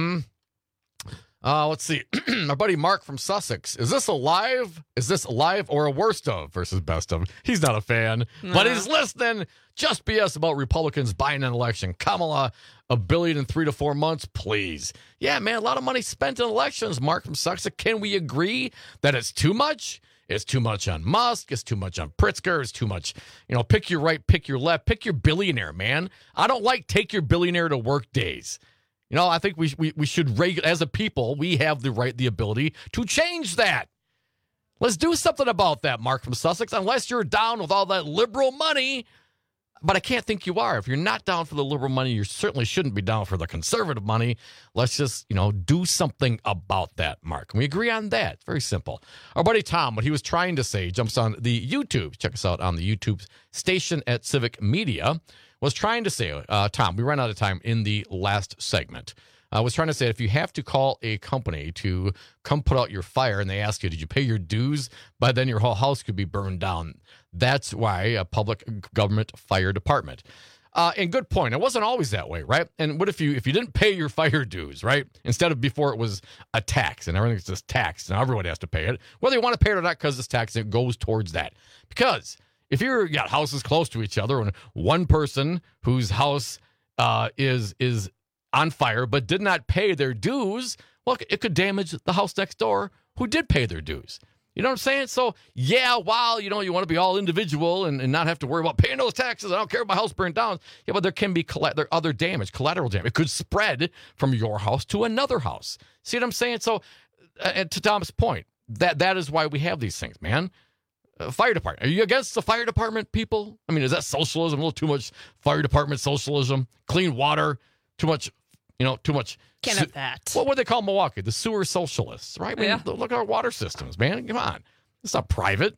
Let's see. Our buddy Mark from Sussex. Is this alive? Is this alive or a worst of versus best of? He's not a fan, but he's listening. Just BS about Republicans buying an election. Kamala, $1 billion in 3 to 4 months, please. Yeah, man, a lot of money spent in elections. Mark from Sussex. Can we agree that it's too much? It's too much on Musk. It's too much on Pritzker. It's too much, pick your right, pick your left, pick your billionaire, man. I don't like take your billionaire to work days. I think we should, as a people, we have the ability to change that. Let's do something about that, Mark from Sussex, unless you're down with all that liberal money. But I can't think you are. If you're not down for the liberal money, you certainly shouldn't be down for the conservative money. Let's just, do something about that, Mark. Can we agree on that? It's very simple. Our buddy Tom, what he was trying to say, jumps on the YouTube. Check us out on the YouTube station at Civic Media. Was trying to say, Tom, we ran out of time in the last segment. I was trying to say, if you have to call a company to come put out your fire and they ask you, did you pay your dues? By then your whole house could be burned down. That's why a public government fire department. And good point. It wasn't always that way, right? And what if you didn't pay your fire dues, right? Instead of before it was a tax and everything's just taxed. Now everyone has to pay it. Whether you want to pay it or not because it's taxed, it goes towards that. Because if you got houses close to each other and one person whose house is on fire but did not pay their dues, well, it could damage the house next door who did pay their dues. You know what I'm saying? So, yeah, while, you want to be all individual and not have to worry about paying those taxes, I don't care if my house burned down. Yeah, but there can be other damage, collateral damage. It could spread from your house to another house. See what I'm saying? So, and to Tom's point, that is why we have these things, man. Fire department. Are you against the fire department, people? I mean, is that socialism? A little too much fire department socialism? Clean water? Too much, too much. Can't have that. What would they call Milwaukee? The sewer socialists, right? I mean, look at our water systems, man. Come on. It's not private.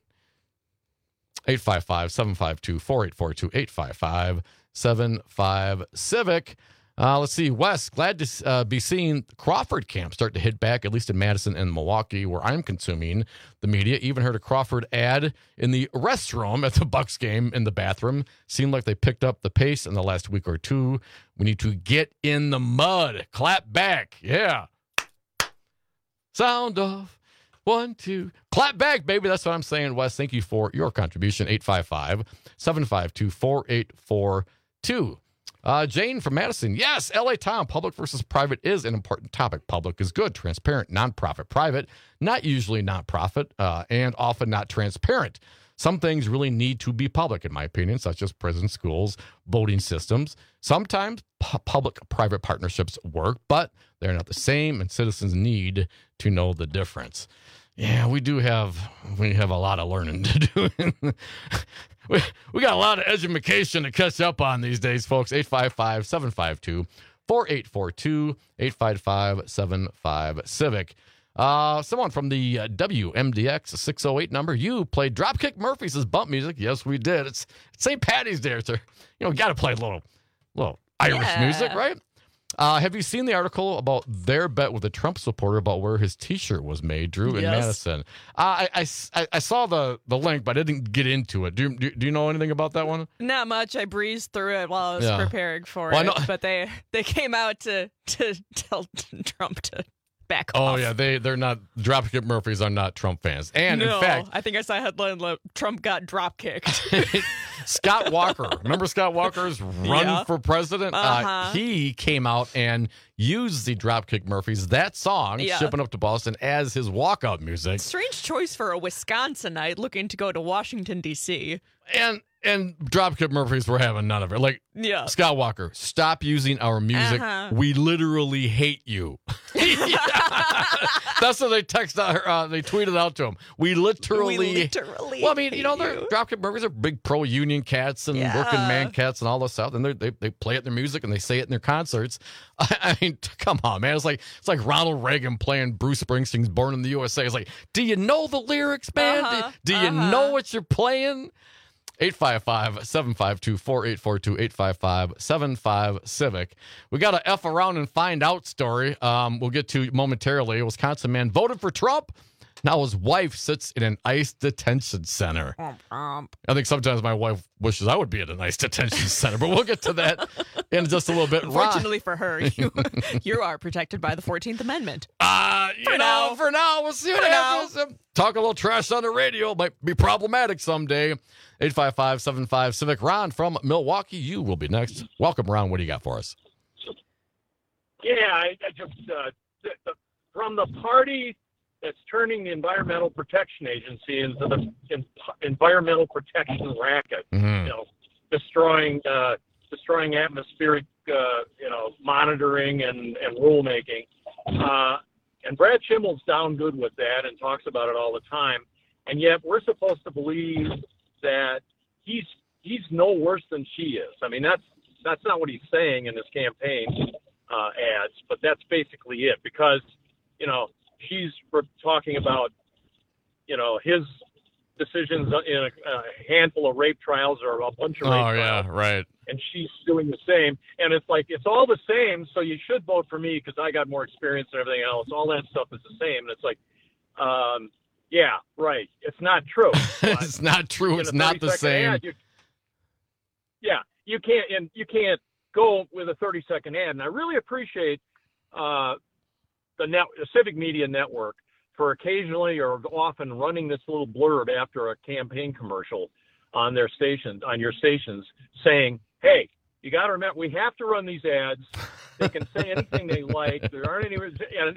855-752-4842, 855-75-CIVIC. Let's see. Wes, glad to be seeing Crawford camp start to hit back, at least in Madison and Milwaukee, where I'm consuming the media. Even heard a Crawford ad in the restroom at the Bucks game in the bathroom. Seemed like they picked up the pace in the last week or two. We need to get in the mud. Clap back. Yeah. Sound off. 1, 2. Clap back, baby. That's what I'm saying, Wes. Thank you for your contribution. 855-752-4842. Jane from Madison. Yes, LA Tom, public versus private is an important topic. Public is good, transparent, nonprofit. Private, not usually nonprofit, and often not transparent. Some things really need to be public, in my opinion, such as prison, schools, voting systems. Sometimes public-private partnerships work, but they're not the same, and citizens need to know the difference. Yeah, we have a lot of learning to do. we got a lot of education to catch up on these days, folks. 855-752-4842, 855-75-Civic. Someone from the WMDX 608 number. You played Dropkick Murphys' bump music. Yes, we did. It's St. Patty's Day. So, got to play a little Irish music, right? Have you seen the article about their bet with a Trump supporter about where his T-shirt was made, Drew, in Madison? I saw the link, but I didn't get into it. Do you know anything about that one? Not much. I breezed through it while I was preparing for it. But they came out to tell Trump to back off. Oh, yeah. They're not. Dropkick Murphys are not Trump fans. And in fact, I think I saw a headline like, Trump got drop kicked. Scott Walker. Remember Scott Walker's run for president? He came out and used the Dropkick Murphys, that song, Shipping Up to Boston, as his walkout music. Strange choice for a Wisconsinite looking to go to Washington, D.C. And Dropkick Murphys were having none of it. Like, Scott Walker, stop using our music. We literally hate you. That's what they they tweeted out to him. We literally. Well, I mean, Dropkick Murphys are big pro-union cats and working man cats and all this stuff, and they play it in their music and they say it in their concerts. I mean, come on, man. It's like Ronald Reagan playing Bruce Springsteen's "Born in the USA." It's like, do you know the lyrics, man? Do you know what you're playing? 855-752-4842, 855-75-Civic. We got a F around and find out story we'll get to momentarily. A Wisconsin man voted for Trump. Now his wife sits in an ICE detention center. I think sometimes my wife wishes I would be at an ICE detention center, but we'll get to that in just a little bit. Unfortunately for her, you are protected by the 14th Amendment. For now, we'll see what happens. Talk a little trash on the radio might be problematic someday. 855-75-Civic. Ron from Milwaukee, you will be next. Welcome, Ron. What do you got for us? Yeah, I just from the party that's turning the Environmental Protection Agency into the environmental protection racket, destroying atmospheric, monitoring and rulemaking. And Brad Schimmel's down good with that and talks about it all the time. And yet we're supposed to believe that he's no worse than she is. I mean, that's not what he's saying in his campaign ads, but that's basically it. Because, she's talking about, his decisions in a handful of rape trials or a bunch of rape trials. Oh, yeah, right. And she's doing the same. And it's like, it's all the same, so you should vote for me because I got more experience and everything else. All that stuff is the same. And it's like, yeah, right. It's not true. It's not true. It's not the same. You can't go with a 30-second ad. And I really appreciate the Civic Media Network for occasionally or often running this little blurb after a campaign commercial on their stations, on your stations, saying, "Hey, you got to remember, we have to run these ads. They can say anything they like. There aren't any,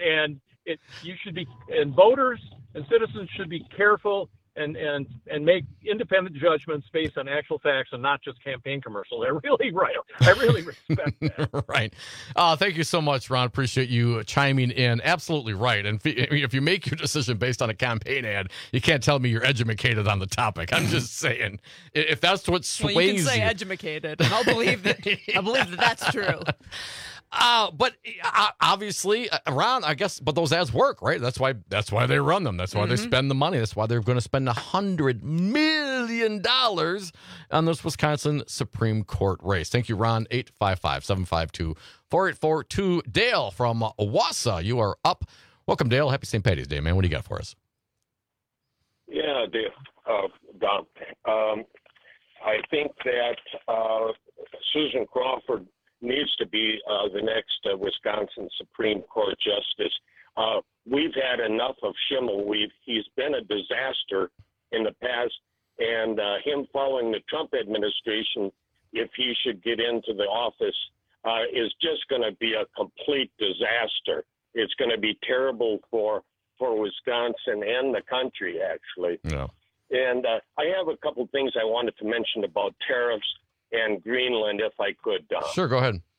and voters and citizens should be careful and make independent judgments based on actual facts and not just campaign commercials." They're really right. I really respect that. Right. Thank you so much, Ron. Appreciate you chiming in. Absolutely right. And if you make your decision based on a campaign ad, you can't tell me you're educated on the topic. I'm just saying, if that's what sways you can say educated, and I'll believe that. I believe that that's true. But obviously, Ron, I guess, but those ads work, right? That's why they run them. That's why they spend the money. That's why they're going to spend $100 million on this Wisconsin Supreme Court race. Thank you, Ron. 855-752-4842. Dale from Wausau, you are up. Welcome, Dale. Happy St. Patty's Day, man. What do you got for us? Yeah, Dale. Don. I think that Susan Crawford needs to be the next Wisconsin Supreme Court justice. We've had enough of Schimmel. He's been a disaster in the past, and him following the Trump administration, if he should get into the office, is just going to be a complete disaster. It's going to be terrible for Wisconsin and the country, actually. Yeah. And I have a couple things I wanted to mention about tariffs and Greenland, if I could. Sure, go ahead.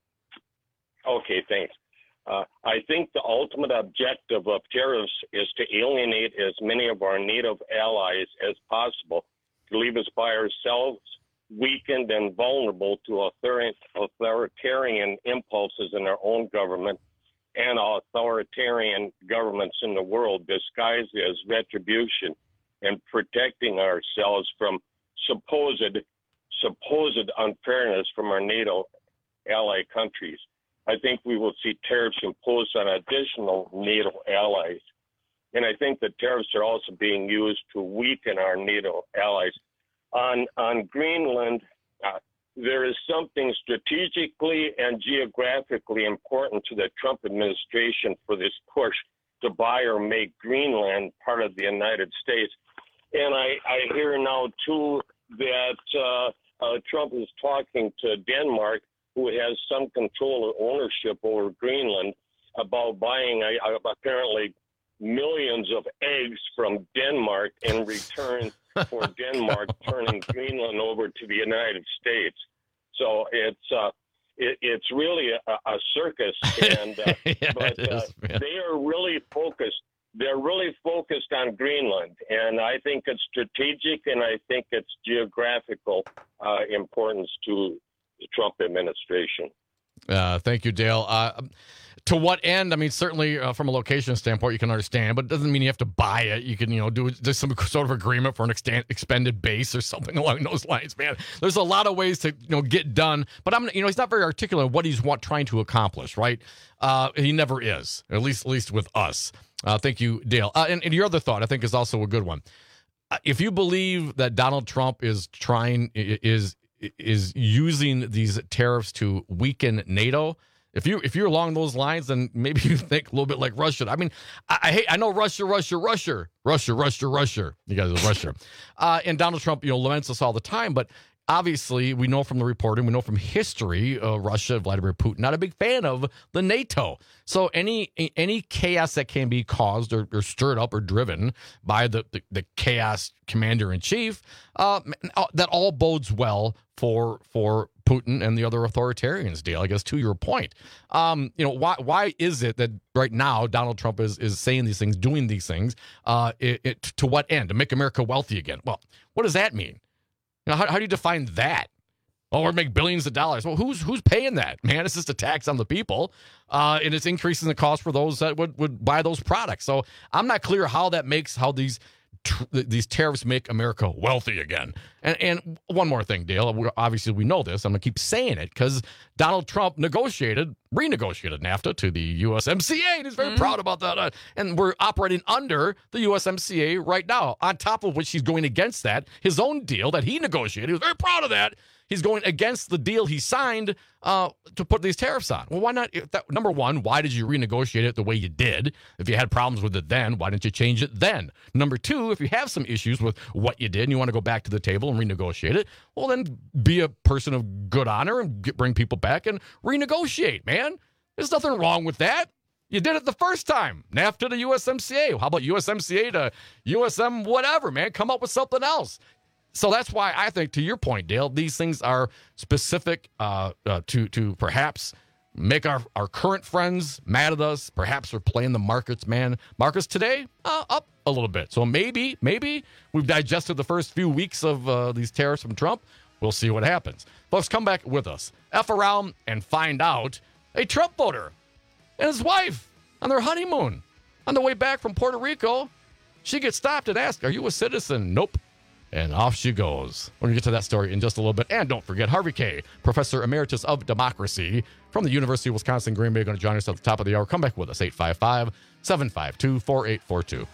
Okay, thanks. I think the ultimate objective of tariffs is to alienate as many of our native allies as possible, to leave us by ourselves, weakened and vulnerable to authoritarian impulses in our own government and authoritarian governments in the world, disguised as retribution, and protecting ourselves from supposed unfairness from our NATO ally countries. I think we will see tariffs imposed on additional NATO allies. And I think the tariffs are also being used to weaken our NATO allies. On Greenland, there is something strategically and geographically important to the Trump administration for this push to buy or make Greenland part of the United States. And I hear now, too, that Trump is talking to Denmark, who has some control or ownership over Greenland, about buying apparently millions of eggs from Denmark in return for Denmark turning Greenland over to the United States. So it's really a circus, and they are really focused. They're really focused on Greenland, and I think it's strategic, and I think it's geographical importance to the Trump administration. Thank you, Dale. To what end? I mean, certainly from a location standpoint, you can understand, but it doesn't mean you have to buy it. You can, do there's some sort of agreement for an expended base or something along those lines, man. There's a lot of ways to, get done, but he's not very articulate in what he's trying to accomplish, right? He never is, at least with us. Thank you, Dale. And your other thought, I think, is also a good one. If you believe that Donald Trump is using these tariffs to weaken NATO, if you're along those lines, then maybe you think a little bit like Russia. I mean, I know Russia. You guys are Russia. And Donald Trump, laments us all the time, but obviously we know from the reporting, we know from history, Russia, Vladimir Putin, not a big fan of the NATO. So any chaos that can be caused or stirred up or driven by the chaos commander in chief, that all bodes well for Putin and the other authoritarians, Dale. I guess to your point, why is it that right now Donald Trump is saying these things, doing these things, to what end? To make America wealthy again? Well, what does that mean? How do you define that? Oh, or make billions of dollars. Well, who's paying that, man? It's just a tax on the people, and it's increasing the cost for those that would buy those products. So I'm not clear how these tariffs make America wealthy again. And one more thing, Dale. Obviously, we know this. I'm going to keep saying it because Donald Trump renegotiated NAFTA to the USMCA, and he's very proud about that. And we're operating under the USMCA right now, on top of which he's going against that, his own deal that he negotiated. He was very proud of that. He's going against the deal he signed to put these tariffs on. Well, why not? Number one, why did you renegotiate it the way you did? If you had problems with it then, why didn't you change it then? Number two, if you have some issues with what you did and you want to go back to the table and renegotiate it, well, then be a person of good honor and bring people back and renegotiate, man. There's nothing wrong with that. You did it the first time. NAFTA to USMCA. How about USMCA to USM whatever, man? Come up with something else. So that's why I think, to your point, Dale, these things are specific to perhaps make our current friends mad at us. Perhaps we're playing the markets, man. Markets today, up a little bit. So maybe we've digested the first few weeks of these tariffs from Trump. We'll see what happens. Folks, come back with us. F around and find out a Trump voter and his wife on their honeymoon. On the way back from Puerto Rico, she gets stopped and asked, "Are you a citizen?" Nope. And off she goes. We're going to get to that story in just a little bit. And don't forget, Harvey Kaye, Professor Emeritus of Democracy from the University of Wisconsin Green Bay, going to join us at the top of the hour. Come back with us, 855-752-4842.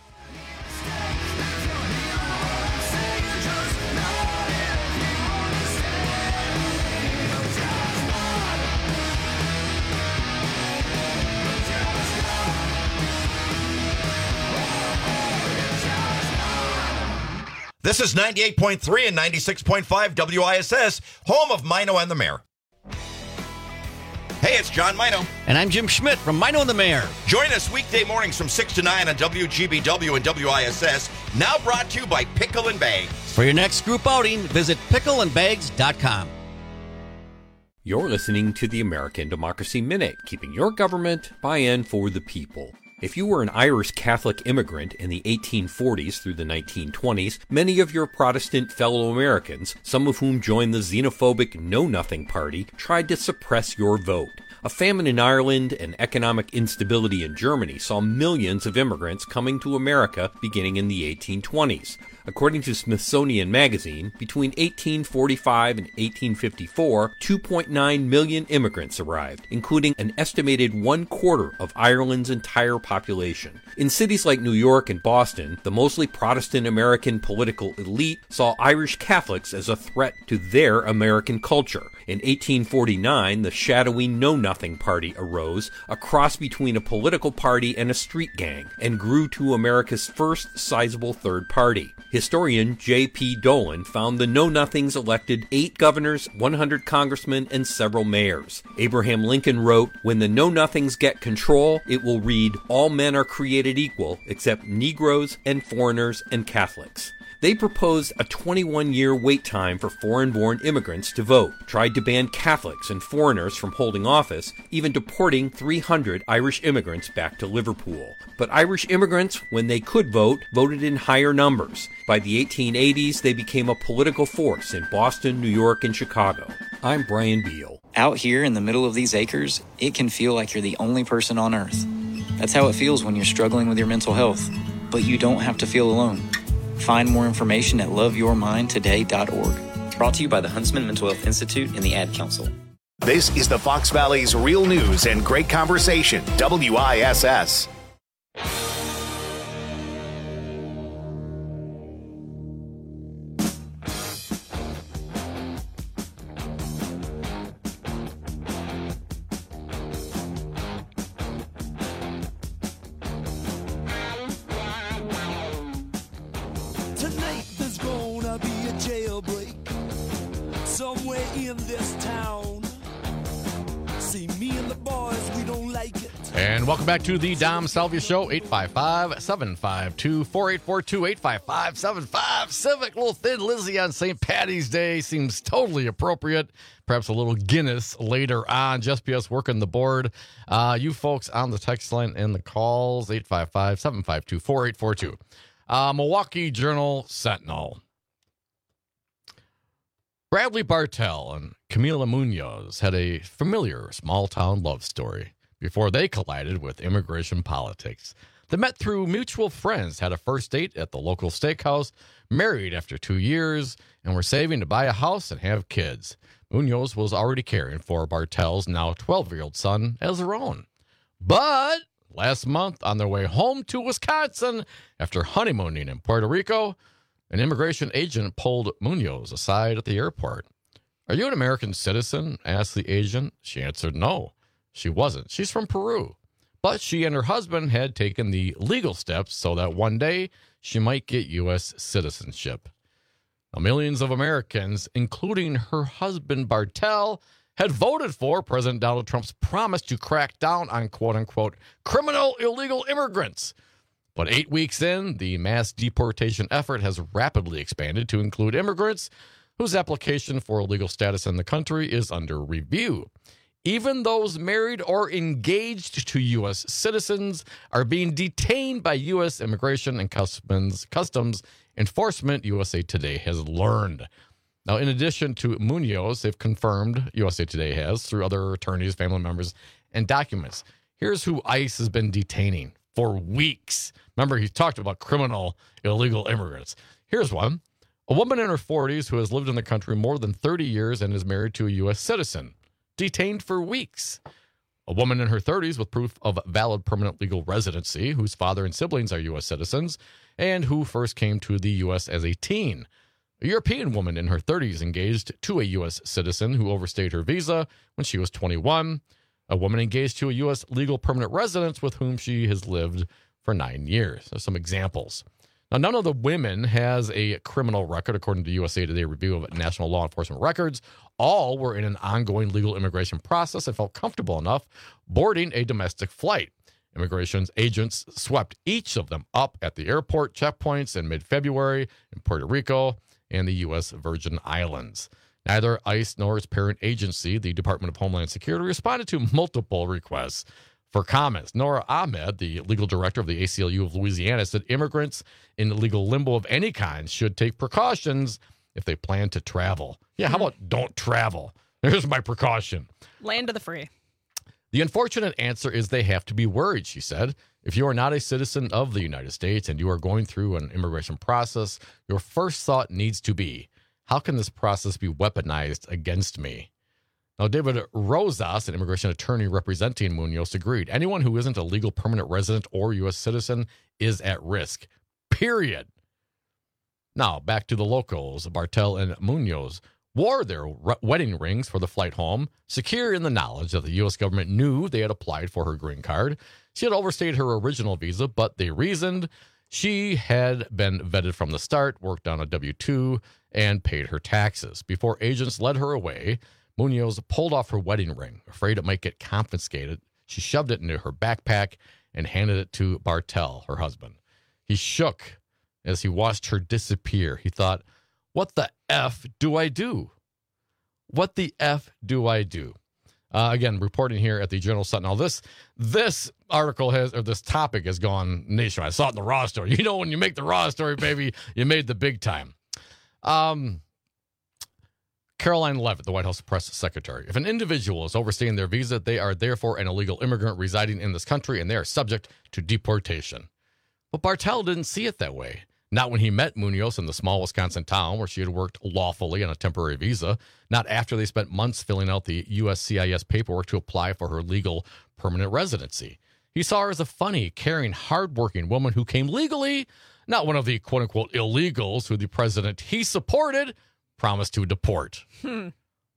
This is 98.3 and 96.5 WISS, home of Mino and the Mayor. Hey, it's John Mino. And I'm Jim Schmidt from Mino and the Mayor. Join us weekday mornings from 6 to 9 on WGBW and WISS. Now brought to you by Pickle and Bags. For your next group outing, visit pickleandbags.com. You're listening to the American Democracy Minute, keeping your government by and for the people. If you were an Irish Catholic immigrant in the 1840s through the 1920s, many of your Protestant fellow Americans, some of whom joined the xenophobic Know Nothing Party, tried to suppress your vote. A famine in Ireland and economic instability in Germany saw millions of immigrants coming to America beginning in the 1820s. According to Smithsonian Magazine, between 1845 and 1854, 2.9 million immigrants arrived, including an estimated 1/4 of Ireland's entire population. In cities like New York and Boston, the mostly Protestant American political elite saw Irish Catholics as a threat to their American culture. In 1849, the shadowy Know Nothing Party arose, a cross between a political party and a street gang, and grew to America's first sizable third party. Historian J.P. Dolan found the Know Nothings elected 8 governors, 100 congressmen, and several mayors. Abraham Lincoln wrote, "When the Know Nothings get control, it will read, 'All men are created equal, except Negroes and foreigners and Catholics.'" They proposed a 21-year wait time for foreign-born immigrants to vote, tried to ban Catholics and foreigners from holding office, even deporting 300 Irish immigrants back to Liverpool. But Irish immigrants, when they could vote, voted in higher numbers. By the 1880s, they became a political force in Boston, New York, and Chicago. I'm Brian Beal. Out here in the middle of these acres, it can feel like you're the only person on Earth. That's how it feels when you're struggling with your mental health. But you don't have to feel alone. Find more information at loveyourmindtoday.org. Brought to you by the Huntsman Mental Health Institute and the Ad Council. This is the Fox Valley's real news and great conversation, WISS. Tonight there's gonna be a jailbreak somewhere in this town. See, me and the boys, we don't like it. And welcome back to the Dom Salvia Show, 855-752-4842, 855-75-CIVIC. Little Thin Lizzy on St. Paddy's Day seems totally appropriate. Perhaps a little Guinness later on. Just PS working the board. You folks on the text line and the calls, 855-752-4842. Milwaukee Journal Sentinel. Bradley Bartell and Camila Munoz had a familiar small-town love story before they collided with immigration politics. They met through mutual friends, had a first date at the local steakhouse, married after 2 years, and were saving to buy a house and have kids. Munoz was already caring for Bartell's now 12-year-old son as her own. But last month, on their way home to Wisconsin after honeymooning in Puerto Rico, an immigration agent pulled Munoz aside at the airport. "Are you an American citizen?" asked the agent. She answered no. She wasn't. She's from Peru. But she and her husband had taken the legal steps so that one day she might get U.S. citizenship. Now, millions of Americans, including her husband Bartell, had voted for President Donald Trump's promise to crack down on quote-unquote criminal illegal immigrants. But 8 weeks in, the mass deportation effort has rapidly expanded to include immigrants whose application for legal status in the country is under review. Even those married or engaged to U.S. citizens are being detained by U.S. Immigration and Customs Enforcement, USA Today has learned. Now, in addition to Munoz, they've confirmed, USA Today has, through other attorneys, family members, and documents. Here's who ICE has been detaining for weeks. Remember, he talked about criminal illegal immigrants. Here's one. A woman in her 40s who has lived in the country more than 30 years and is married to a U.S. citizen. Detained for weeks. A woman in her 30s with proof of valid permanent legal residency, whose father and siblings are U.S. citizens, and who first came to the U.S. as a teen. A European woman in her 30s engaged to a U.S. citizen who overstayed her visa when she was 21. A woman engaged to a U.S. legal permanent resident with whom she has lived for 9 years. There's some examples. Now, none of the women has a criminal record, according to USA Today review of national law enforcement records. All were in an ongoing legal immigration process and felt comfortable enough boarding a domestic flight. Immigration agents swept each of them up at the airport checkpoints in mid-February in Puerto Rico and the U.S. Virgin Islands. Neither ICE nor its parent agency, the Department of Homeland Security, responded to multiple requests for comments. Nora Ahmed, the legal director of the ACLU of Louisiana, said immigrants in legal limbo of any kind should take precautions if they plan to travel. Yeah, how about don't travel? Here's my precaution. Land of the free. The unfortunate answer is they have to be worried, she said. If you are not a citizen of the United States and you are going through an immigration process, your first thought needs to be, how can this process be weaponized against me? Now, David Rosas, an immigration attorney representing Munoz, agreed. Anyone who isn't a legal permanent resident or U.S. citizen is at risk, period. Now, back to the locals. Bartel and Munoz wore their wedding rings for the flight home, secure in the knowledge that the U.S. government knew they had applied for her green card. She had overstayed her original visa, but they reasoned she had been vetted from the start, worked on a W-2, and paid her taxes. Before agents led her away, Munoz pulled off her wedding ring. Afraid it might get confiscated, she shoved it into her backpack and handed it to Bartel, her husband. He shook as he watched her disappear. He thought, what the F do I do? What the F do I do? Again, reporting here at the Journal Sentinel. This article this topic has gone nationwide. I saw it in the Raw story. You know, when you make the Raw story, baby, you made the big time. Caroline Leavitt, the White House press secretary. If an individual is overstaying their visa, they are therefore an illegal immigrant residing in this country, and they are subject to deportation. But Bartel didn't see it that way. Not when he met Munoz in the small Wisconsin town where she had worked lawfully on a temporary visa. Not after they spent months filling out the USCIS paperwork to apply for her legal permanent residency. He saw her as a funny, caring, hardworking woman who came legally, not one of the quote-unquote illegals who the president he supported promised to deport. In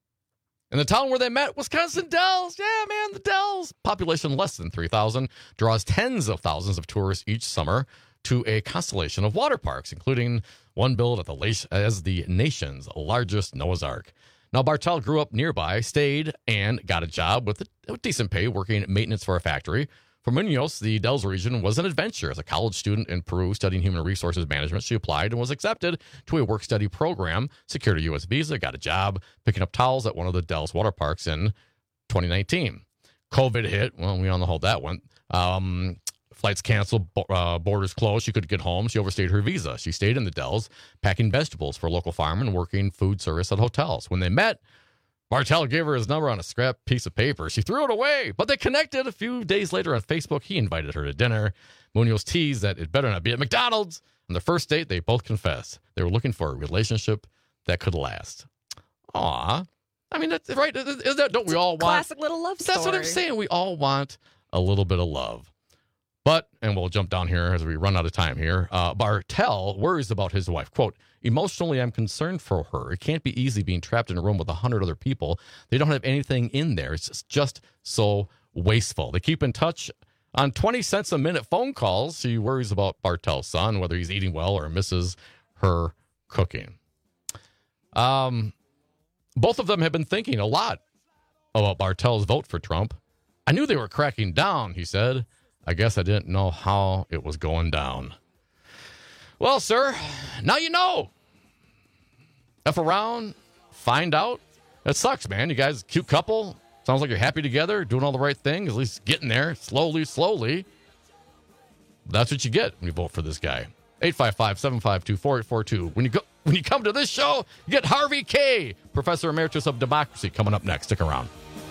the town where they met, Wisconsin Dells. Yeah, man, the Dells. Population less than 3,000, draws tens of thousands of tourists each summer to a constellation of water parks, including one billed as the nation's largest Noah's Ark. Now, Bartel grew up nearby, stayed, and got a job with a decent pay working maintenance for a factory. For Munoz, the Dells region was an adventure. As a college student in Peru studying human resources management, she applied and was accepted to a work-study program, secured a U.S. visa, got a job picking up towels at one of the Dells water parks in 2019. COVID hit. Well, we all know how that went. Flights canceled, borders closed. She couldn't get home. She overstayed her visa. She stayed in the Dells, packing vegetables for a local farm and working food service at hotels. When they met, Bartel gave her his number on a scrap piece of paper. She threw it away, but they connected. A few days later on Facebook, he invited her to dinner. Munoz teased that it better not be at McDonald's. On the first date, they both confessed they were looking for a relationship that could last. Aw. I mean, that's right. Is that, don't we all want? Classic little love story. That's what I'm saying. We all want a little bit of love. But, and we'll jump down here as we run out of time here, Bartel worries about his wife. Quote, emotionally, I'm concerned for her. It can't be easy being trapped in a room with 100 other people. They don't have anything in there. It's just so wasteful. They keep in touch on 20 cents a minute phone calls. She worries about Bartel's son, whether he's eating well or misses her cooking. Both of them have been thinking a lot about Bartel's vote for Trump. I knew they were cracking down, he said. I guess I didn't know how it was going down. Well, sir, now you know. F around, find out. That sucks, man. You guys, cute couple. Sounds like you're happy together, doing all the right things, at least getting there slowly. That's what you get when you vote for this guy. 855-752-4842. When you come to this show, you get Harvey K., Professor Emeritus of Democracy, coming up next. Stick around.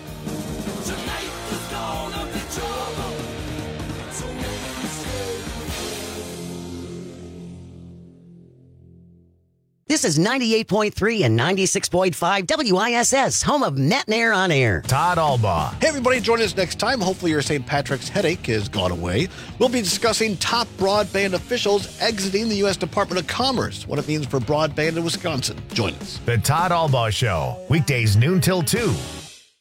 This is 98.3 and 96.5 WISS, home of Matt and Air on Air. Todd Albaugh. Hey, everybody, join us next time. Hopefully your St. Patrick's headache has gone away. We'll be discussing top broadband officials exiting the U.S. Department of Commerce, what it means for broadband in Wisconsin. Join us. The Todd Albaugh Show, weekdays noon till 2.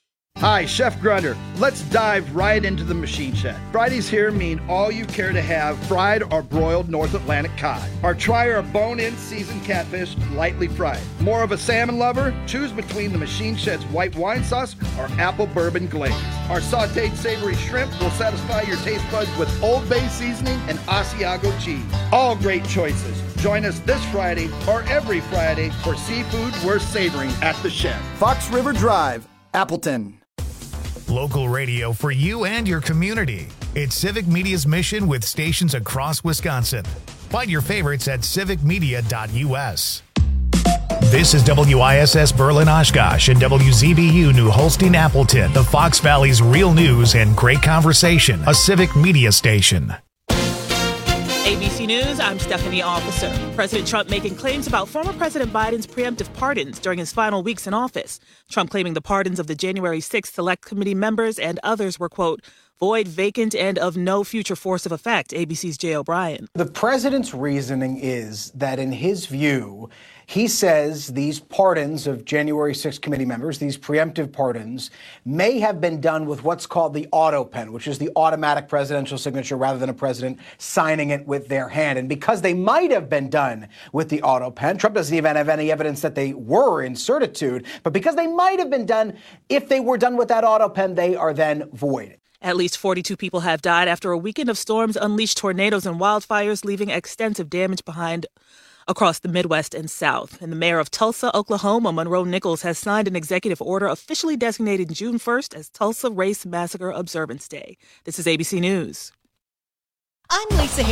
Hi, Chef Grunder. Let's dive right into the Machine Shed. Fridays here mean all you care to have fried or broiled North Atlantic cod. Or try our bone-in seasoned catfish lightly fried. More of a salmon lover? Choose between the Machine Shed's white wine sauce or apple bourbon glaze. Our sauteed savory shrimp will satisfy your taste buds with Old Bay seasoning and Asiago cheese. All great choices. Join us this Friday or every Friday for seafood worth savoring at the Shed. Fox River Drive, Appleton. Local radio for you and your community. It's Civic Media's mission with stations across Wisconsin. Find your favorites at civicmedia.us. This is WISS Berlin Oshkosh and WZBU New Holstein Appleton, the Fox Valley's real news and great conversation, a Civic Media station. ABC News, I'm Stephanie Officer. President Trump making claims about former President Biden's preemptive pardons during his final weeks in office. Trump claiming the pardons of the January 6th Select Committee members and others were, quote, void, vacant, and of no future force of effect. ABC's Jay O'Brien. The president's reasoning is that in his view, he says these pardons of January 6th committee members, these preemptive pardons, may have been done with what's called the auto pen, which is the automatic presidential signature rather than a president signing it with their hand. And because they might have been done with the auto pen, Trump doesn't even have any evidence that they were in certitude, but because they might have been done, if they were done with that auto pen, they are then void. At least 42 people have died after a weekend of storms unleashed tornadoes and wildfires, leaving extensive damage behind across the Midwest and South. And the mayor of Tulsa, Oklahoma, Monroe Nichols, has signed an executive order officially designating June 1st as Tulsa Race Massacre Observance Day. This is ABC News. I'm Lisa